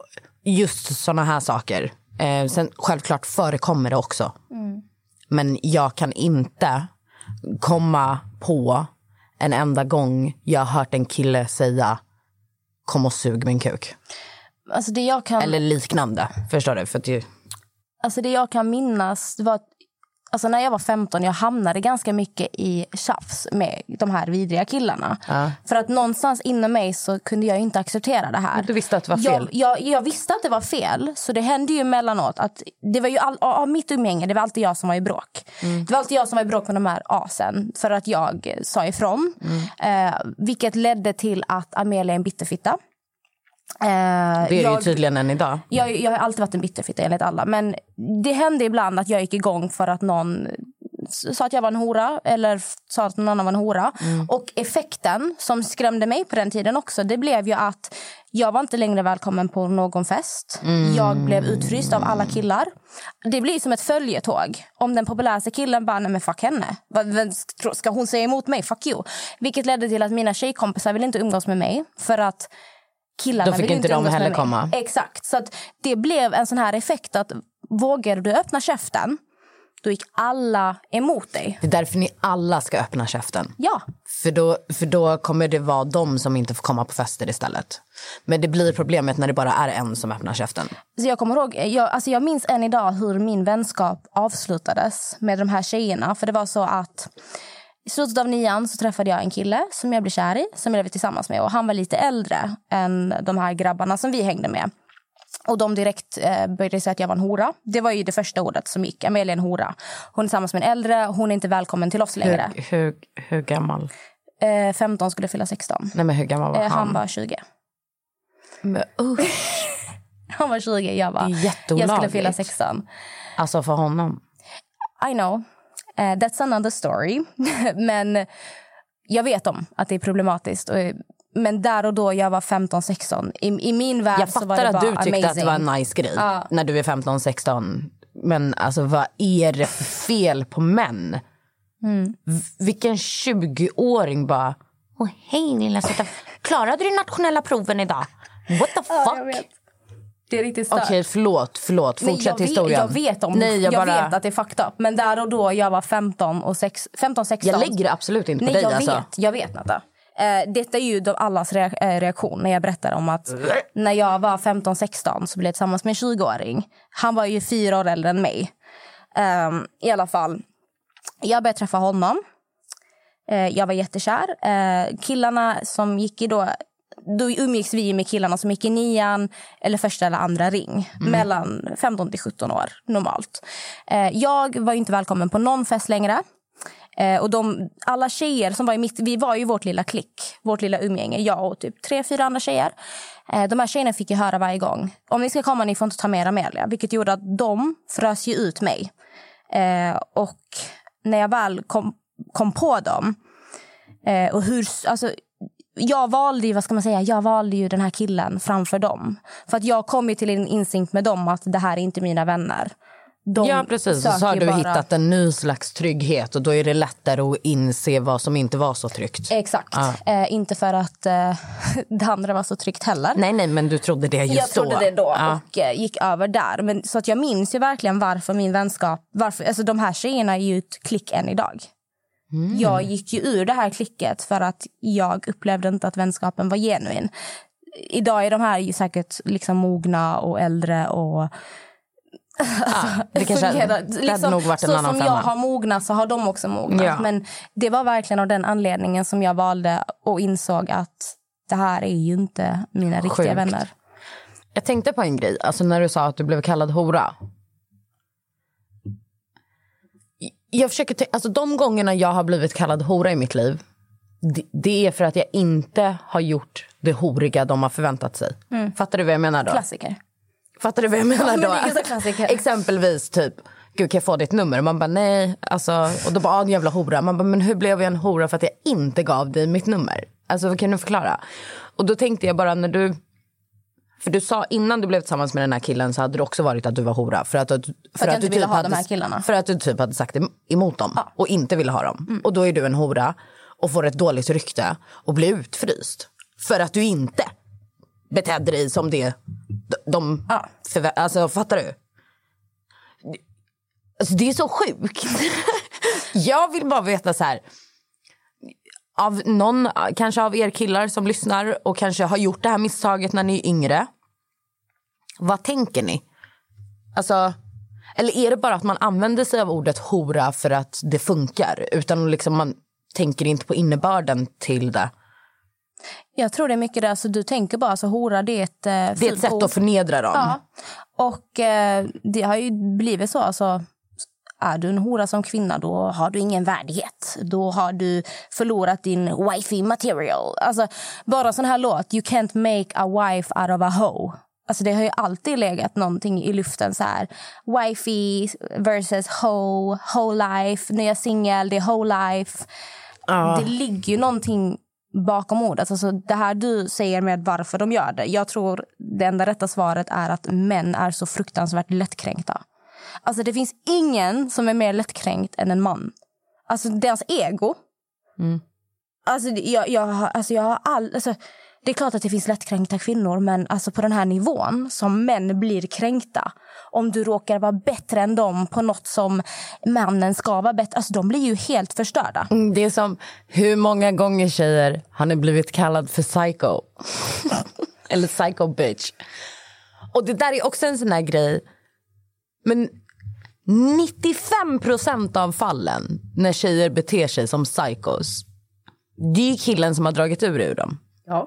C: just såna här saker. Sen självklart förekommer det också. Men jag kan inte komma på en enda gång jag har hört en kille säga kom och sug min kuk.
B: Alltså det jag kan...
C: Eller liknande, förstår du? För att
B: Alltså det jag kan minnas var att alltså när jag var 15, jag hamnade ganska mycket i tjafs med de här vidriga killarna. För att någonstans inom mig så kunde jag inte acceptera det här.
C: Du visste att det var fel?
B: Jag visste att det var fel. Så det hände ju emellanåt att det var ju av mitt umgänge, det var alltid jag som var i bråk. Det var alltid jag som var i bråk med de här asen. För att jag sa ifrån. Vilket ledde till att Amelia är en bitterfitta.
C: Det är ju tydligen än idag.
B: Jag har alltid varit en bitterfitta enligt alla. Men det hände ibland att jag gick igång för att någon sa att jag var en hora. Eller sa att någon annan var en hora. Och effekten som skrämde mig på den tiden också, det blev ju att jag var inte längre välkommen på någon fest. Jag blev utfryst av alla killar. Det blir som ett följetåg. Om den populäraste killen bara, nej men fuck henne. Ska hon säga emot mig? Fuck you. Vilket ledde till att mina tjejkompisar ville inte umgås med mig. För att killarna
C: då fick inte de heller komma.
B: Exakt, så att det blev en sån här effekt att vågar du öppna käften, då gick alla emot dig.
C: Det är därför ni alla ska öppna käften.
B: Ja.
C: För då kommer det vara de som inte får komma på fester istället. Men det blir problemet när det bara är en som öppnar käften.
B: Så jag kommer ihåg, jag minns än idag hur min vänskap avslutades med de här tjejerna. För det var så att i slutet av 9 så träffade jag en kille som jag blev kär i, som jag blev tillsammans med. Och han var lite äldre än de här grabbarna som vi hängde med. Och de direkt började säga att jag var en hora. Det var ju det första ordet som gick. Amelia är en hora. Hon är tillsammans med en äldre, hon är inte välkommen till oss längre.
C: Hur gammal?
B: 15 skulle fylla 16.
C: Nej, men hur gammal var han?
B: Han var 20.
C: Men,
B: Han var 20, jag skulle fylla 16.
C: Alltså för honom.
B: I know. That's another story. Men jag vet om att det är problematiskt. Men där och då jag var 15-16. I min värld så var det bara amazing. Jag fattar att du tyckte att det var en nice grej när du är 15-16. Men alltså vad är det för fel på män? Vilken 20-åring bara hej lilla söta. Klarade du nationella proven idag? What the fuck? Jag vet. Det är riktigt stört.
C: Okej, förlåt. Fortsätt historien.
B: Jag vet vet att det är fucked up. Men där och då jag var 15-16.
C: Jag lägger absolut inte på dig.
B: Jag vet Natta. Detta är ju allas reaktion när jag berättar om att när jag var 15-16 så blev jag tillsammans med en 20-åring. Han var ju 4 år äldre än mig. I alla fall. Jag började träffa honom. Jag var jättekär. Killarna som gick i då umgicks vi med killarna som gick i 9 eller första eller andra ring. Mellan 15 till 17 år normalt. Jag var ju inte välkommen på någon fest längre. Och alla tjejer som var vi var ju vårt lilla klick, vårt lilla umgänge, jag och typ 3-4 andra tjejer. De här tjejerna fick ju höra varje gång, om ni ska komma ni får inte ta med Amelia, vilket gjorde att de frös ju ut mig. Och när jag väl kom på dem och jag valde ju den här killen framför dem. För att jag kom ju till en instinkt med dem att det här är inte mina vänner.
C: Ja, precis. Så har du hittat en ny slags trygghet och då är det lättare att inse vad som inte var så tryggt.
B: Exakt. Inte för att det andra var så tryggt heller.
C: Nej, men du trodde det just då.
B: Jag trodde det då och gick över där. Men, så att jag minns ju verkligen varför min vänskap... Alltså de här tjejerna är ju ett klick än idag. Jag gick ju ur det här klicket för att jag upplevde inte att vänskapen var genuin. Idag är de här ju säkert liksom mogna och äldre och...
C: det kanske hade nog varit en
B: så
C: annan
B: som jag har mognat så har de också mognat. Men det var verkligen av den anledningen som jag valde och insåg att det här är ju inte mina riktiga vänner.
C: Jag tänkte på en grej, alltså när du sa att du blev kallad hora. Jag försöker alltså de gångerna jag har blivit kallad hora i mitt liv, det är för att jag inte har gjort det horiga de har förväntat sig. Fattar du vad jag menar då?
B: Klassiker.
C: Fattar du vad jag menar då?
B: Men
C: exempelvis typ, gud kan jag få ditt nummer? Man bara nej, alltså, och då bara en jävla hora. Man bara, men hur blev jag en hora för att jag inte gav dig mitt nummer? Alltså vad kan du förklara? Och då tänkte jag bara för du sa innan du blev tillsammans med den här killen så hade det också varit att du var hora. För att du
B: ville ha de här killarna.
C: För att du typ hade sagt emot dem och inte ville ha dem. Och då är du en hora och får ett dåligt rykte och blir utfryst. För att du inte betedde dig som det de alltså fattar du? Alltså det är så sjukt. Jag vill bara veta så här, av någon, kanske av er killar som lyssnar och kanske har gjort det här misstaget när ni är yngre. Vad tänker ni? Alltså, eller är det bara att man använder sig av ordet hora för att det funkar, utan liksom man tänker inte på innebörden till det?
B: Jag tror det är mycket det. Alltså, du tänker bara, alltså, hora, det är ett
C: det är ett sätt att förnedra dem.
B: Ja. Och det har ju blivit så. Alltså, är du en hora som kvinna, då har du ingen värdighet. Då har du förlorat din wifey material. Alltså, bara sån här låt, you can't make a wife out of a hoe. Alltså det har ju alltid legat någonting i luften så här. Wifey versus hoe, hoe life, nya singel, det är hoe life. Det ligger ju någonting bakom ordet. Alltså det här du säger med varför de gör det. Jag tror det enda rätta svaret är att män är så fruktansvärt lättkränkta. Alltså det finns ingen som är mer lättkränkt än en man. Alltså deras ego. Alltså det är klart att det finns lättkränkta kvinnor, men alltså på den här nivån som män blir kränkta. Om du råkar vara bättre än dem på något som männen ska vara bättre. Alltså de blir ju helt förstörda.
C: Det är som hur många gånger tjejer har ni blivit kallad för psycho. Eller psycho bitch. Och det där är också en sån här grej. Men 95% av fallen när tjejer beter sig som psychos, det är killen som har dragit ur dem.
B: Ja.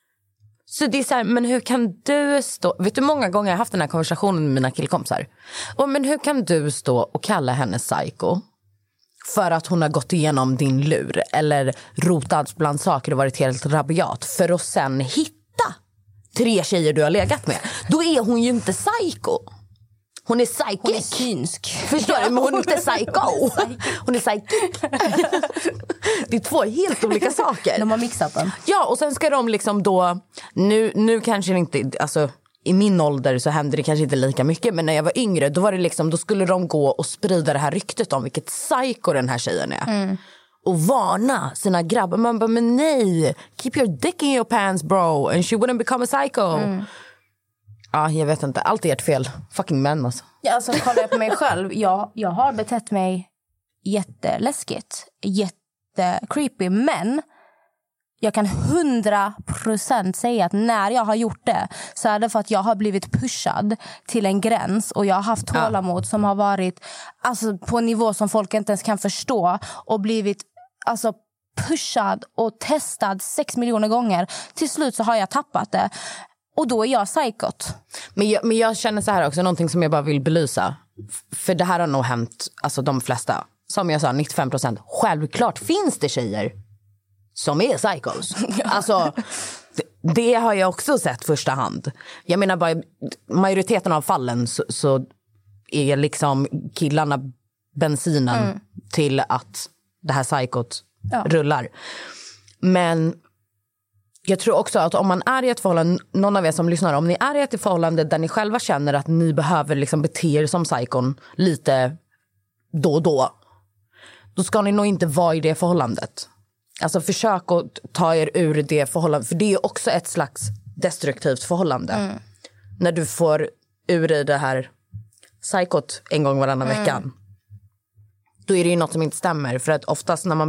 C: Så det är så här, men hur kan du stå... Vet du, många gånger jag har haft den här konversationen med mina killkompisar. Men hur kan du stå och kalla henne psycho för att hon har gått igenom din lur eller rotat bland saker och varit helt rabiat, för att sen hitta 3 tjejer du har legat med? Då är hon ju inte psycho. Hon är psychic.
B: Hon är synsk.
C: Förstår du? Men hon är inte psycho. Hon är psychic. Det är 2 helt olika saker.
B: De har mixat den.
C: Ja, och sen ska de liksom då... Nu kanske inte... Alltså, i min ålder så hände det kanske inte lika mycket. Men när jag var yngre, då var det liksom... Då skulle de gå och sprida det här ryktet om vilket psycho den här tjejen är. Och varna sina grabbar. Man bara, men nej. Keep your dick in your pants, bro. And she wouldn't become a psycho. Ja, jag vet inte. Allt är ert fel. Fucking män alltså.
B: Ja, alltså kollar jag på mig själv. Jag har betett mig jätteläskigt. Jättecreepy. Men jag kan 100% säga att när jag har gjort det, så är det för att jag har blivit pushad till en gräns. Och jag har haft tålamod som har varit alltså, på en nivå som folk inte ens kan förstå. Och blivit alltså, pushad och testad 6 miljoner gånger. Till slut så har jag tappat det. Och då är jag psykot.
C: Men jag känner så här också, någonting som jag bara vill belysa. För det här har nog hänt, alltså de flesta. Som jag sa, 95%. Självklart finns det tjejer som är psychos. Alltså, det har jag också sett första hand. Jag menar bara, majoriteten av fallen så är liksom killarna bensinen till att det här psykot rullar. Men... jag tror också att om man är i ett förhållande, någon av er som lyssnar, om ni är i ett förhållande där ni själva känner att ni behöver liksom bete er som psykon lite då och då ska ni nog inte vara i det förhållandet. Alltså försök att ta er ur det förhållandet, för det är också ett slags destruktivt förhållande. När du får ur i det här psykot en gång varannan veckan, då är det ju något som inte stämmer. För att oftast när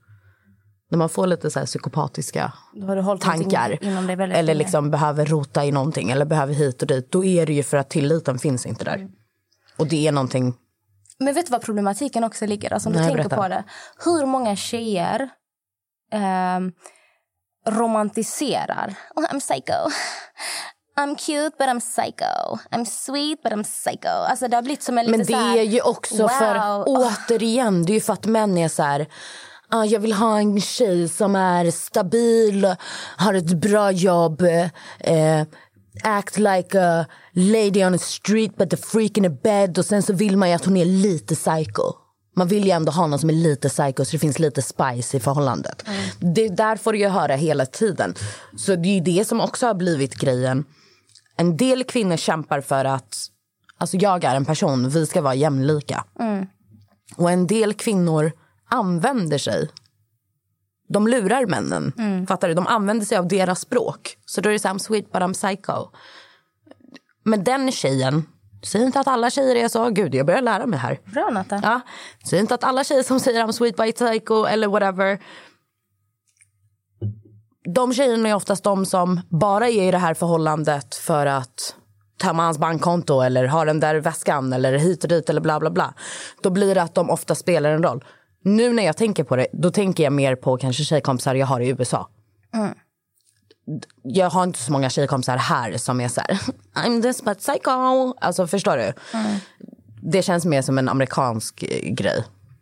C: man får lite så här psykopatiska tankar eller liksom behöver rota i någonting eller behöver hit och dit, då är det ju för att tilliten finns inte där. Och det är någonting.
B: Men vet du vad problematiken också ligger? Alltså om du tänker på det. Hur många tjejer romantiserar? Oh, I'm psycho. I'm cute but I'm psycho. I'm sweet but I'm psycho. Alltså det har blivit som en lite.
C: Men det
B: så här,
C: är ju också för återigen, det är ju för att män är så här: jag vill ha en tjej som är stabil, har ett bra jobb, act like a lady on the street but the freak in a bed. Och sen så vill man ju att hon är lite psycho. Man vill ju ändå ha någon som är lite psycho, så det finns lite spice i förhållandet. Det där får du ju höra hela tiden. Så det är ju det som också har blivit grejen. En del kvinnor kämpar för att, alltså jag är en person, vi ska vara jämlika. Och en del kvinnor använder sig De lurar männen. Fattar du? De använder sig av deras språk. Så då är det så här, I'm sweet but I'm psycho. Men den tjejen, säg inte att alla tjejer är så. Gud, jag börjar lära mig här.
B: Bra, Natta.
C: Ja, säg inte att alla tjejer som säger I'm sweet but psycho eller whatever. De tjejerna är oftast de som bara är i det här förhållandet för att tömma hans bankkonto eller ha den där väskan eller hit och dit eller bla bla bla. Då blir det att de ofta spelar en roll. Nu när jag tänker på det, då tänker jag mer på kanske tjejkompisar jag har i USA. Jag har inte så många tjejkompisar här som är så här I'm this but psycho. Alltså förstår du? Det känns mer som en amerikansk grej.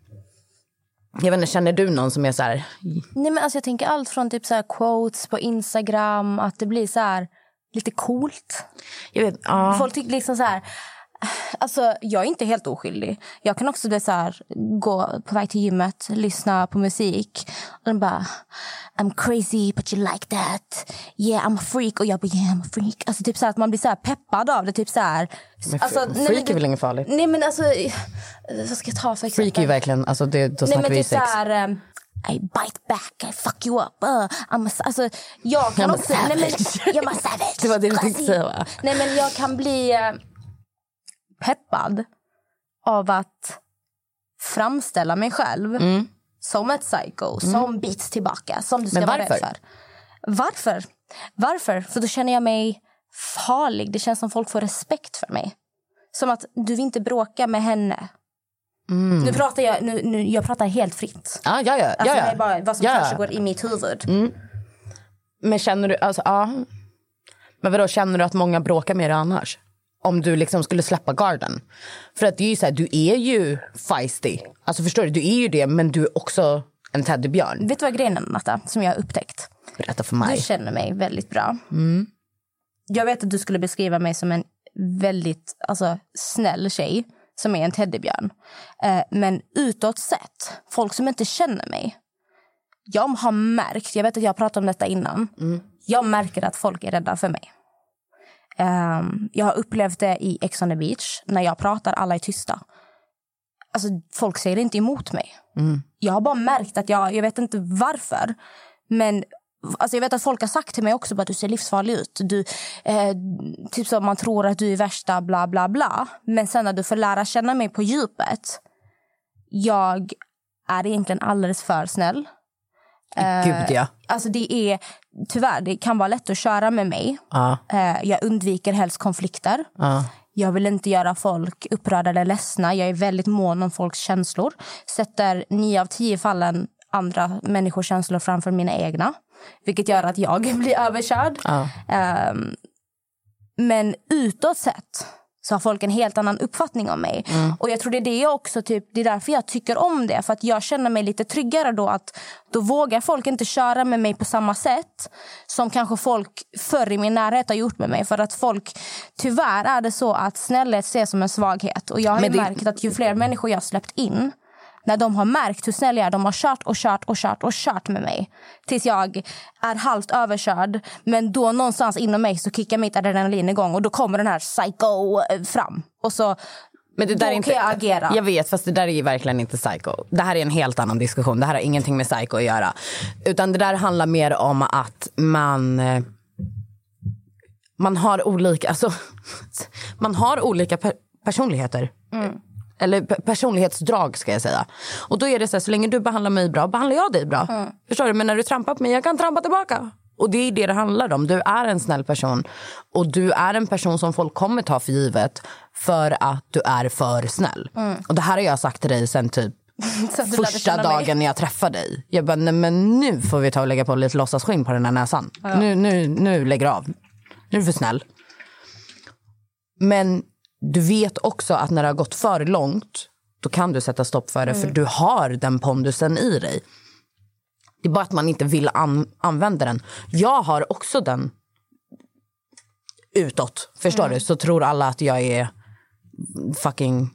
C: Jag vet inte, känner du någon som är så här?
B: Nej, men alltså jag tänker allt från typ så här quotes på Instagram, att det blir så här lite coolt.
C: Jag vet,
B: Folk tycker liksom så här. Alltså jag är inte helt oskyldig. Jag kan också bli så här, gå på väg till gymmet, lyssna på musik och den bara I'm crazy but you like that. Yeah, I'm a freak. Och jag bara yeah, I'm a freak. Alltså typ så här att man blir så här peppad av det, typ så här. Alltså,
C: freak är väl inget farligt?
B: Nej, men alltså vad ska jag ta för exempel?
C: Freak är verkligen, alltså det, då snackar vi
B: typ
C: sex.
B: Så här, I bite back, I fuck you up. Alltså jag kan också jag måste savage.
C: Det var det du tänkte säga, va?
B: Nej, men jag kan bli peppad av att framställa mig själv som ett psycho, som bits tillbaka, som du ska
C: men
B: vara rädd för. Varför? För då känner jag mig farlig. Det känns som folk får respekt för mig. Som att du vill inte bråka med henne. Nu pratar jag pratar helt fritt.
C: Ja.
B: Alltså det är bara vad som kanske går i mitt huvud.
C: Men känner du, alltså men vadå, känner du att många bråkar med dig annars? Om du liksom skulle släppa garden. För att det är ju så här, du är ju feisty. Alltså förstår du, du är ju det, men du är också en teddybjörn.
B: Vet du vad grejen är, Natta, som jag har upptäckt?
C: Berätta för mig.
B: Du känner mig väldigt bra. Jag vet att du skulle beskriva mig som en väldigt snäll tjej som är en teddybjörn. Men utåt sett, folk som inte känner mig, jag har märkt, jag vet att jag pratade om detta innan, jag märker att folk är rädda för mig. Jag har upplevt det i Ex on the Beach. När jag pratar, alla är tysta. Alltså folk säger inte emot mig. Jag har bara märkt att jag vet inte varför, men alltså jag vet att folk har sagt till mig också att du ser livsfarlig ut. Du, typ så man tror att du är värsta bla bla bla. Men sen när du får lära känna mig på djupet, jag är egentligen alldeles för snäll.
C: Gud, ja.
B: Alltså det är, tyvärr, det kan vara lätt att köra med mig. Jag undviker helst konflikter. Jag vill inte göra folk upprörda eller ledsna. Jag är väldigt mån om folks känslor. Sätter 9 av 10 fallen andra människors känslor framför mina egna. Vilket gör att jag blir överkörd. Men utåt sett så har folk en helt annan uppfattning om mig. Och jag tror det är det också, typ, det är därför jag tycker om det. För att jag känner mig lite tryggare då, att då vågar folk inte köra med mig på samma sätt som kanske folk förr i min närhet har gjort med mig. För att folk, tyvärr är det så att snällhet ses som en svaghet. Och jag har märkt att ju fler människor jag har släppt in, när de har märkt hur snäll jag är, de har kört med mig. Tills jag är halvt överkörd. Men då någonstans inom mig så kickar mitt adrenalin igång. Och då kommer den här psycho fram. Och så men det där är inte, kan jag agera.
C: Jag vet, fast det där är ju verkligen inte psycho. Det här är en helt annan diskussion. Det här har ingenting med psycho att göra. Utan det där handlar mer om att man har olika, alltså, man har olika personligheter. Eller personlighetsdrag ska jag säga. Och då är det så här, så länge du behandlar mig bra, behandlar jag dig bra. Förstår du? Men när du trampar på mig, jag kan trampa tillbaka. Och det är det handlar om. Du är en snäll person. Och du är en person som folk kommer ta för givet. För att du är för snäll. Och det här har jag sagt till dig sen typ första dagen när jag träffade dig. Jag bara, nej, men nu får vi ta och lägga på lite låtsasskinn på den här näsan. Nu lägger av. Nu är du för snäll. Men du vet också att när det har gått för långt, då kan du sätta stopp för det. För du har den pondusen i dig. Det är bara att man inte vill använda den. Jag har också den utåt. Förstår du? Så tror alla att jag är fucking...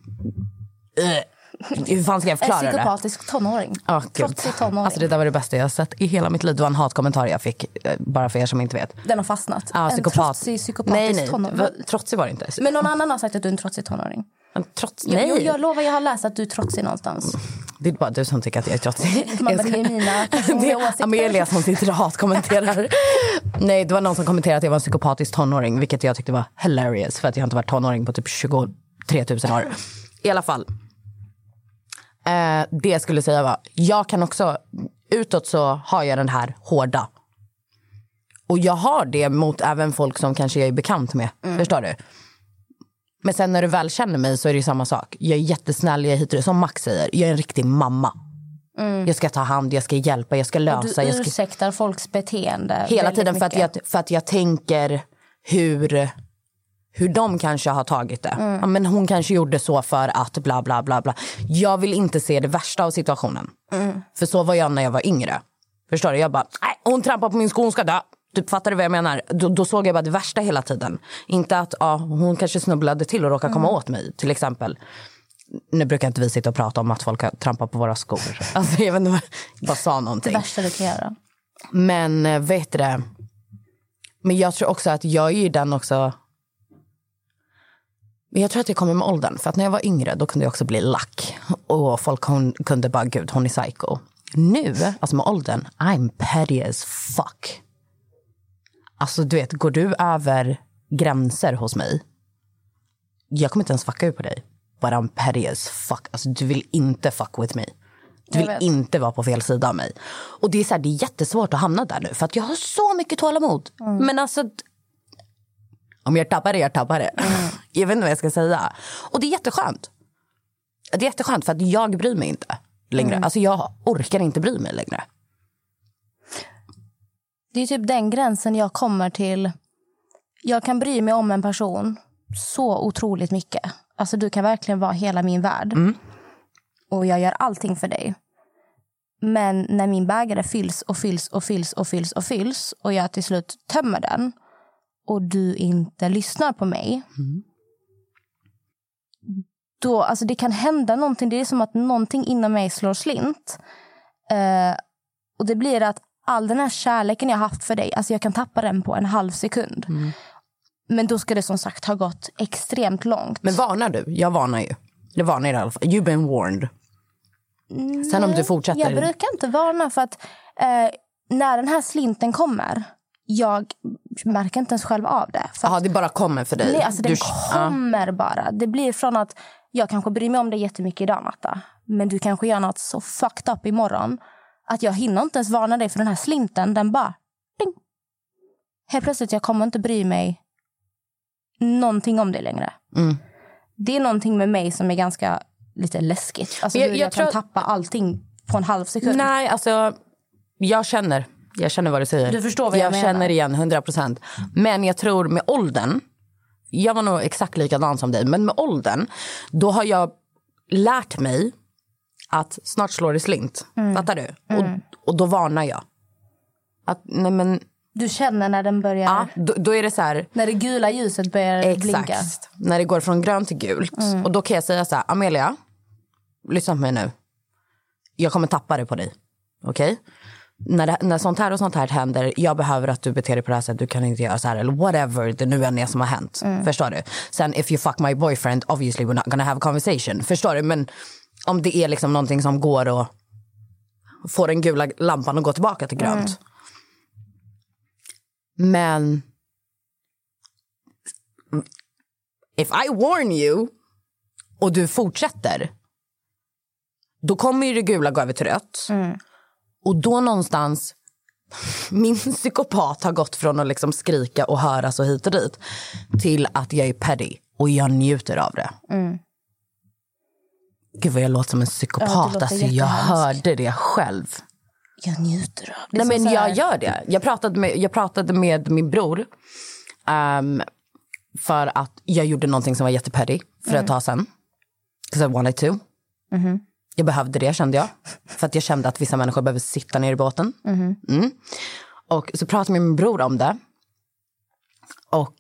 C: Hur fan ska jag förklara det?
B: En psykopatisk tonåring. Trotsig tonåring.
C: Alltså det där var det bästa jag har sett i hela mitt liv. Det var en hatkommentar jag fick, bara för er som inte vet.
B: Den har fastnat.
C: Ja,
B: en trotsig psykopatisk tonåring.
C: Trotsig var det inte.
B: Men någon annan har sagt att du är en trotsig tonåring.
C: Nej.
B: Jag lovar, jag har läst att du är trotsig någonstans.
C: Det är bara du som tycker att jag är trotsig.
B: Det är mina personliga åsikter.
C: Amelia som sitter och hatkommenterar. Nej, det var någon som kommenterade att jag var en psykopatisk tonåring, vilket jag tyckte var hilarious för att jag inte varit tonåring på typ 23 000 år. I alla fall. Det jag skulle säga var, jag kan också, utåt så har jag den här hårda. Och jag har det mot även folk som kanske jag är bekant med. Förstår du? Men sen när du väl känner mig så är det ju samma sak. Jag är jättesnäll, jag hittar det som Max säger. Jag är en riktig mamma. Jag ska ta hand, jag ska hjälpa, jag ska lösa.
B: Och du ursäktar folks beteende.
C: Hela tiden för att jag tänker hur de kanske har tagit det. Ja, men hon kanske gjorde så för att bla bla bla bla. Jag vill inte se det värsta av situationen. För så var jag när jag var yngre. Förstår du? Jag bara, nej, hon trampar på min sko, hon ska dö. Du fattar du vad jag menar? Då såg jag bara det värsta hela tiden. Inte att hon kanske snubblade till och råkade komma åt mig, till exempel. Nu brukar inte vi sitta och prata om att folk har trampat på våra skor. Alltså jag vet inte, jag bara sa någonting.
B: Det värsta du kan göra.
C: Men vet du det? Men jag tror också att jag är ju den också. Men jag tror att det kommer med åldern. För att när jag var yngre då kunde jag också bli lack. Och folk kunde bara, gud hon är psycho. Nu, alltså med åldern, I'm petty as fuck. Alltså du vet, går du över gränser hos mig, jag kommer inte ens fucka ut på dig. But I'm petty as fuck. Alltså du vill inte fuck with me. Du vill inte vara på fel sida av mig. Och det är så här, det är jättesvårt att hamna där nu. För att jag har så mycket tålamod. Men alltså, om jag tappar det, jag tappar det. Jag vet inte vad jag ska säga. Och det är jätteskönt. Det är jätteskönt för att jag bryr mig inte längre. Alltså jag orkar inte bry mig längre.
B: Det är typ den gränsen jag kommer till. Jag kan bry mig om en person så otroligt mycket. Alltså du kan verkligen vara hela min värld. Och jag gör allting för dig. Men när min bägare fylls och fylls och fylls och fylls och fylls och jag till slut tömmer den och du inte lyssnar på mig. Då, alltså det kan hända någonting. Det är som att någonting inom mig slår slint. Och det blir att all den här kärleken jag haft för dig, alltså jag kan tappa den på en halv sekund. Men då ska det som sagt ha gått extremt långt.
C: Men varnar du? Jag varnar ju. Jag varnar i alla fall. You've been warned. Sen om du fortsätter.
B: Jag brukar inte varna för att när den här slinten kommer, jag märker inte ens själv av det.
C: Ja, det bara kommer för dig.
B: Nej, alltså den kommer bara. Det blir från att jag kanske bryr mig om det jättemycket idag, Natta. Men du kanske gör något så fucked up imorgon att jag hinner inte ens varna dig för den här slinten. Den bara, ding. Helt plötsligt, jag kommer inte bry mig någonting om det längre. Det är någonting med mig som är ganska lite läskigt. Alltså jag kan tappa allting på en halv sekund.
C: Nej, alltså jag känner vad du säger.
B: Du förstår vad jag menar.
C: Känner igen 100%. Men jag tror med åldern, jag var nog exakt likadan som dig, men med åldern, då har jag lärt mig att snart slår det slint. Fattar du? Och då varnar jag. Att, nej men...
B: Du känner när den börjar...
C: Ja, då är det så här...
B: När det gula ljuset börjar blinka.
C: Exakt. När det går från grönt till gult. Och då kan jag säga så här, Amelia, lyssna på mig nu. Jag kommer tappa det på dig. Okej? När sånt här och sånt här händer, jag behöver att du beter dig på det här sättet, du kan inte göra så här, eller whatever det nu än är som har hänt. Förstår du? Sen, if you fuck my boyfriend, obviously we're not gonna have a conversation. Förstår du? Men om det är liksom någonting som går och får den gula lampan att gå tillbaka till grönt. Men if I warn you och du fortsätter, då kommer ju det gula gå över till rött. Och då någonstans, min psykopat har gått från att liksom skrika och höra så hit och dit till att jag är petty och jag njuter av det. Gud vad jag låter som en psykopat. Alltså jag hörde det själv.
B: Jag njuter av det.
C: Nej, men jag gör det. Jag pratade med min bror för att jag gjorde någonting som var jättepetty för ett tag sedan. Because I wanted to. Jag behövde det, kände jag. För att jag kände att vissa människor behöver sitta ner i båten. Och så pratade jag med min bror om det. Och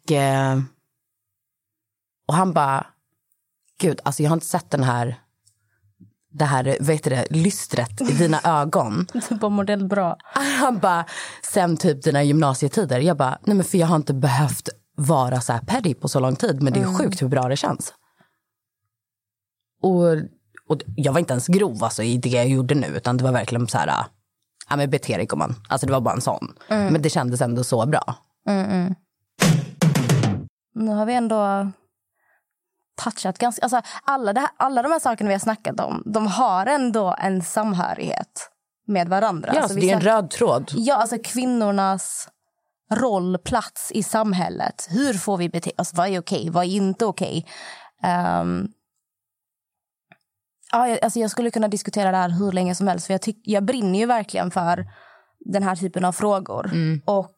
C: han bara, gud, alltså jag har inte sett det här, vet du det, lystret i dina ögon.
B: Du var modell bra.
C: Han bara, sen typ dina gymnasietider. Jag bara, nej men för jag har inte behövt vara så här petty på så lång tid. Men det är sjukt hur bra det känns. Och jag var inte ens grov alltså, i det jag gjorde nu, utan det var verkligen så här, ja men bete dig gumman. Alltså det var bara en sån. Men det kändes ändå så bra.
B: Nu har vi ändå touchat ganska, alltså alla de här sakerna vi har snackat om, de har ändå en samhörighet med varandra.
C: Ja,
B: alltså,
C: det är en röd tråd.
B: Ja, alltså kvinnornas roll, plats i samhället. Hur får vi bete oss? Vad är okej? Vad är inte okej? Alltså jag skulle kunna diskutera det här hur länge som helst. För jag brinner ju verkligen för den här typen av frågor. Och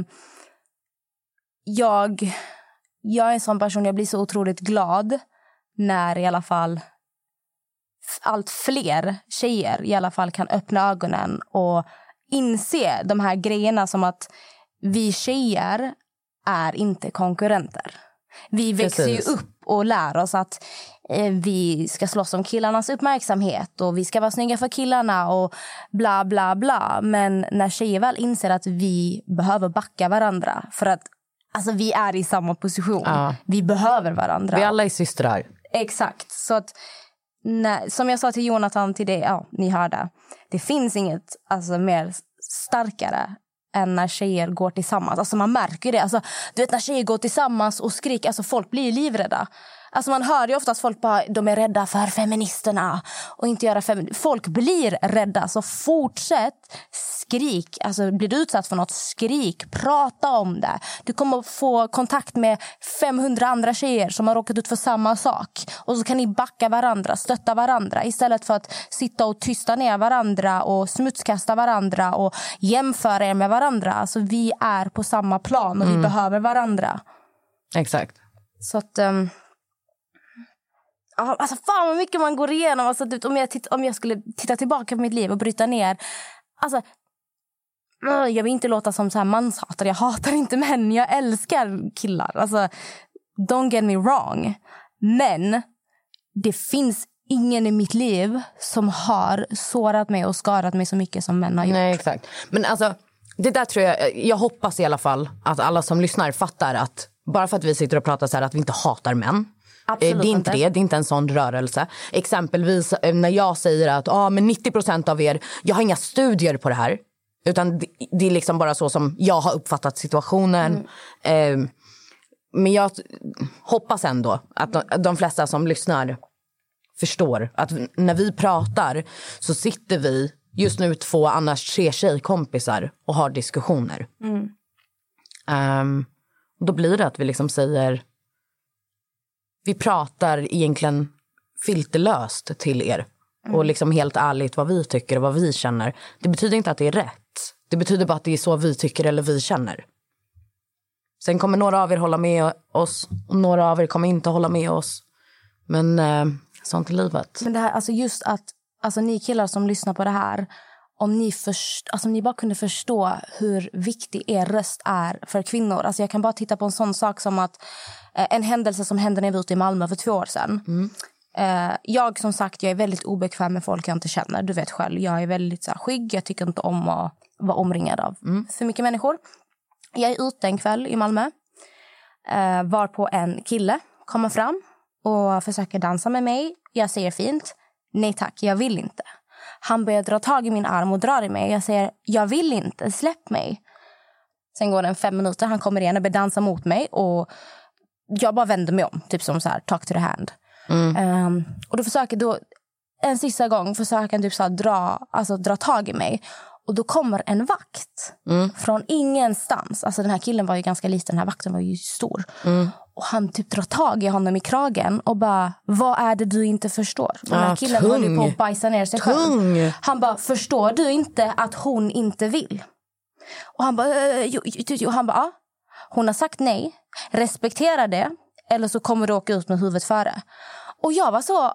B: jag är en sån person, jag blir så otroligt glad när i alla fall allt fler tjejer i alla fall kan öppna ögonen och inse de här grejerna, som att vi tjejer är inte konkurrenter. Vi växer ju upp och lär oss att vi ska slåss om killarnas uppmärksamhet och vi ska vara snygga för killarna och bla bla bla. Men när tjejer väl inser att vi behöver backa varandra för att alltså, vi är i samma position. Vi behöver varandra.
C: Vi alla är systrar.
B: Exakt. Så att som jag sa till Jonathan till det, ni hörde. Det finns inget alltså, mer starkare än när tjejer går tillsammans. Alltså man märker det. Alltså, du vet när tjejer går tillsammans och skriker, alltså folk blir livrädda. Alltså man hör ju oftast folk bara, de är rädda för feministerna och inte göra folk blir rädda, så fortsätt skrik. Alltså blir du utsatt för något, skrik, prata om det. Du kommer få kontakt med 500 andra tjejer som har råkat ut för samma sak. Och så kan ni backa varandra, stötta varandra istället för att sitta och tysta ner varandra och smutskasta varandra och jämföra er med varandra. Alltså vi är på samma plan och vi behöver varandra.
C: Exakt.
B: Så att alltså fan vad mycket man går igenom. Alltså, om jag skulle titta tillbaka på mitt liv och bryta ner. Alltså, jag vill inte låta som så här manshatare. Jag hatar inte män, jag älskar killar. Alltså, don't get me wrong. Men det finns ingen i mitt liv som har sårat mig och skadat mig så mycket som män har gjort.
C: Nej, exakt. Men alltså, det där tror jag hoppas i alla fall att alla som lyssnar fattar att bara för att vi sitter och pratar så här att vi inte hatar män.
B: Absolut
C: det är inte det. Det är inte en sån rörelse. Exempelvis när jag säger att men 90% av er, jag har inga studier på det här. Utan det är liksom bara så som jag har uppfattat situationen. Men jag hoppas ändå att de flesta som lyssnar förstår att när vi pratar så sitter vi just nu 2 annars 3 tjejkompisar och har diskussioner. Då blir det att vi liksom säger, vi pratar egentligen filterlöst till er. Och liksom helt ärligt vad vi tycker och vad vi känner. Det betyder inte att det är rätt. Det betyder bara att det är så vi tycker eller vi känner. Sen kommer några av er hålla med oss. Och några av er kommer inte hålla med oss. Men sånt är livet.
B: Men det här, alltså just att alltså ni killar som lyssnar på det här, om ni bara kunde förstå hur viktig er röst är för kvinnor. Alltså jag kan bara titta på en sån sak som att en händelse som hände när jag var ute i Malmö för 2 år sedan. Jag som sagt, jag är väldigt obekväm med folk jag inte känner. Du vet själv, jag är väldigt så här, skygg. Jag tycker inte om att vara omringad av för mycket människor. Jag är ute en kväll i Malmö. Var på en kille kommer fram och försöker dansa med mig. Jag säger fint, nej tack, jag vill inte. Han börjar dra tag i min arm och drar i mig. Jag säger, jag vill inte, släpp mig. Sen går det 5 minuter, han kommer igen och börjar dansa mot mig. Och jag bara vänder mig om, typ som så här, talk to the hand. Och då försöker en sista gång försöker han typ så här dra tag i mig. Och då kommer en vakt från ingenstans. Alltså den här killen var ju ganska liten, den här vakten var ju stor. Och han typ drar tag i honom i kragen och bara, vad är det du inte förstår? Den här killen håller ju på att bajsa ner sig själv. Han bara, förstår du inte att hon inte vill? Och han bara, ja. Hon har sagt nej, respektera det, eller så kommer du åka ut med huvudet före. Och jag var så,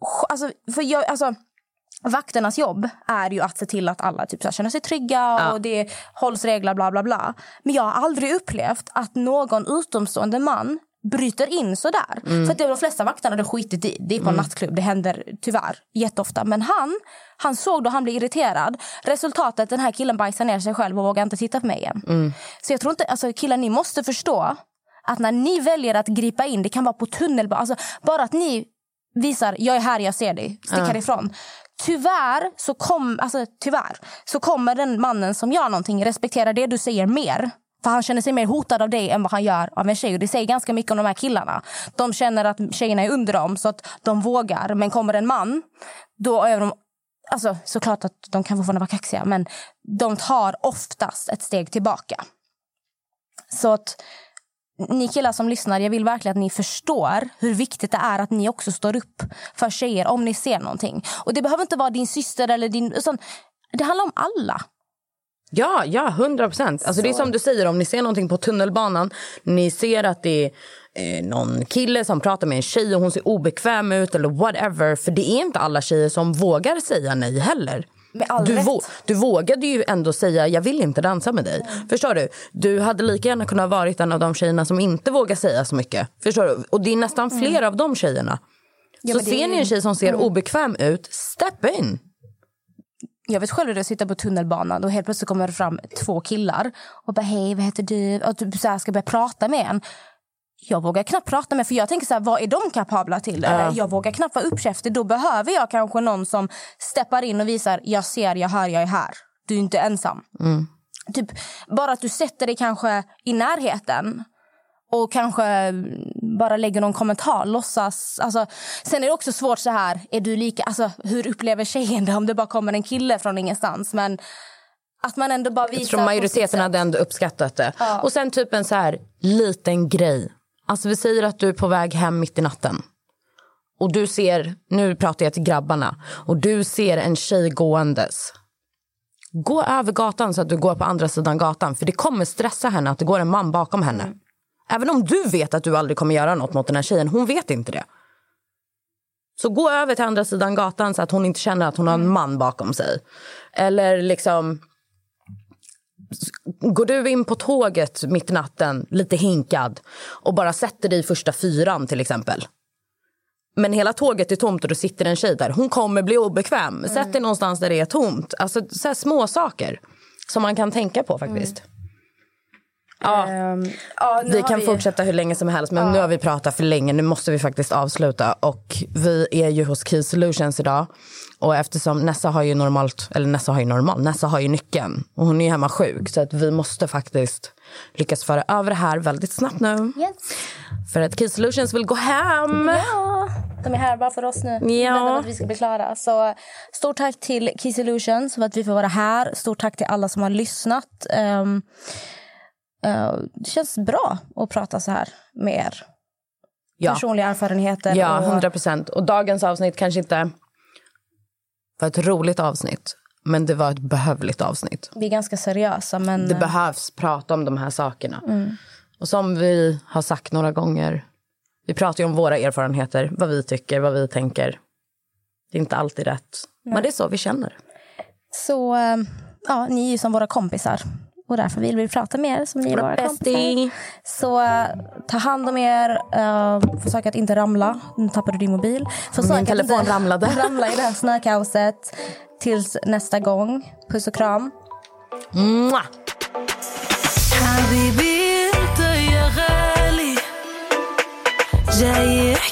B: vakternas jobb är ju att se till att alla typ så här känner sig trygga och det hålls regler bla bla bla. Men jag har aldrig upplevt att någon utomstående man bryter in så där. För att de flesta vakterna hade skitit i. Det är på en nattklubb, det händer tyvärr jätteofta. Men han såg då, han blev irriterad. Resultatet, den här killen bajsar ner sig själv och vågar inte titta på mig igen. Så jag tror inte, alltså killar, ni måste förstå att när ni väljer att gripa in, det kan vara på tunnelbanan, alltså bara att ni visar, jag är här, jag ser dig, stick härifrån. Tyvärr så kommer den mannen som gör någonting respektera det du säger mer. För han känner sig mer hotad av dig än vad han gör av en tjej. Och det säger ganska mycket om de här killarna. De känner att tjejerna är under dem så att de vågar. Men kommer en man, då är de... Alltså såklart att de kan fortfarande vara kaxiga. Men de tar oftast ett steg tillbaka. Så att ni killar som lyssnar, jag vill verkligen att ni förstår hur viktigt det är att ni också står upp för tjejer om ni ser någonting. Och det behöver inte vara din syster eller din... Utan det handlar om alla.
C: Ja, 100%. Alltså det är som du säger, om ni ser någonting på tunnelbanan, ni ser att det är någon kille som pratar med en tjej och hon ser obekväm ut eller whatever, för det är inte alla tjejer som vågar säga nej heller. Du vågade ju ändå säga jag vill inte dansa med dig. Förstår du? Du hade lika gärna kunnat varit en av de tjejerna som inte vågar säga så mycket. Förstår du? Och det är nästan fler av de tjejerna. Så ser ni en tjej som ser obekväm ut, step in.
B: Jag vet själv att jag sitter på tunnelbanan och helt plötsligt kommer det fram 2 killar och bara hej, vad heter du? Och typ så här ska börja prata med en. Jag vågar knappt prata med, för jag tänker så här, vad är de kapabla till? Jag vågar knappt vara uppkäftig. Då behöver jag kanske någon som steppar in och visar, jag ser, jag hör, jag är här. Du är inte ensam. Typ, bara att du sätter dig kanske i närheten och kanske bara lägger någon kommentar, låtsas. Alltså, sen är det också svårt så här, är du lika, alltså, hur upplever tjejen det om det bara kommer en kille från ingenstans? Men att man ändå bara visar. Jag tror
C: majoriteten hade ändå uppskattat det. Ja. Och sen typ en så här liten grej. Alltså vi säger att du är på väg hem mitt i natten. Och du ser, nu pratar jag till grabbarna, och du ser en tjej gåendes. Gå över gatan så att du går på andra sidan gatan. För det kommer stressa henne att det går en man bakom henne. Även om du vet att du aldrig kommer göra något mot den här tjejen, hon vet inte det. Så gå över till andra sidan gatan så att hon inte känner att hon har en man bakom sig. Eller liksom... Går du in på tåget mitt i natten, lite hinkad, och bara sätter dig i första 4 till exempel. Men hela tåget är tomt och du sitter en tjej där. Hon kommer bli obekväm. Sätt dig någonstans där det är tomt. Alltså så här små saker som man kan tänka på faktiskt. Vi kan fortsätta hur länge som helst, men nu har vi pratat för länge. Nu måste vi faktiskt avsluta. Och vi är ju hos Key Solutions idag. Och eftersom Nessa har ju nyckeln. Och hon är ju hemma sjuk. Så att vi måste faktiskt lyckas föra över det här väldigt snabbt nu.
B: Yes.
C: För att Key Solutions vill gå hem.
B: Ja, de är här bara för oss nu. Vänta att vi ska bli klara. Så stort tack till Key Solutions för att vi får vara här. Stort tack till alla som har lyssnat. Det känns bra att prata så här med er. Personliga erfarenheter.
C: Ja, 100%. Och dagens avsnitt kanske inte var ett roligt avsnitt, men det var ett behövligt avsnitt.
B: Vi är ganska seriösa, men...
C: Det behövs prata om de här sakerna. Och som vi har sagt några gånger, vi pratar ju om våra erfarenheter, vad vi tycker, vad vi tänker. Det är inte alltid rätt, men det är så vi känner.
B: Så, ni är ju som våra kompisar. Och därför vill vi prata mer som ni är våra kompisar. Så ta hand om er. Försök att inte ramla. Nu tappar du din mobil.
C: Min telefon ramlade.
B: Ramla i det här snökaoset. Tills nästa gång. Puss och kram.
E: حبيبي انت يا غالي جاي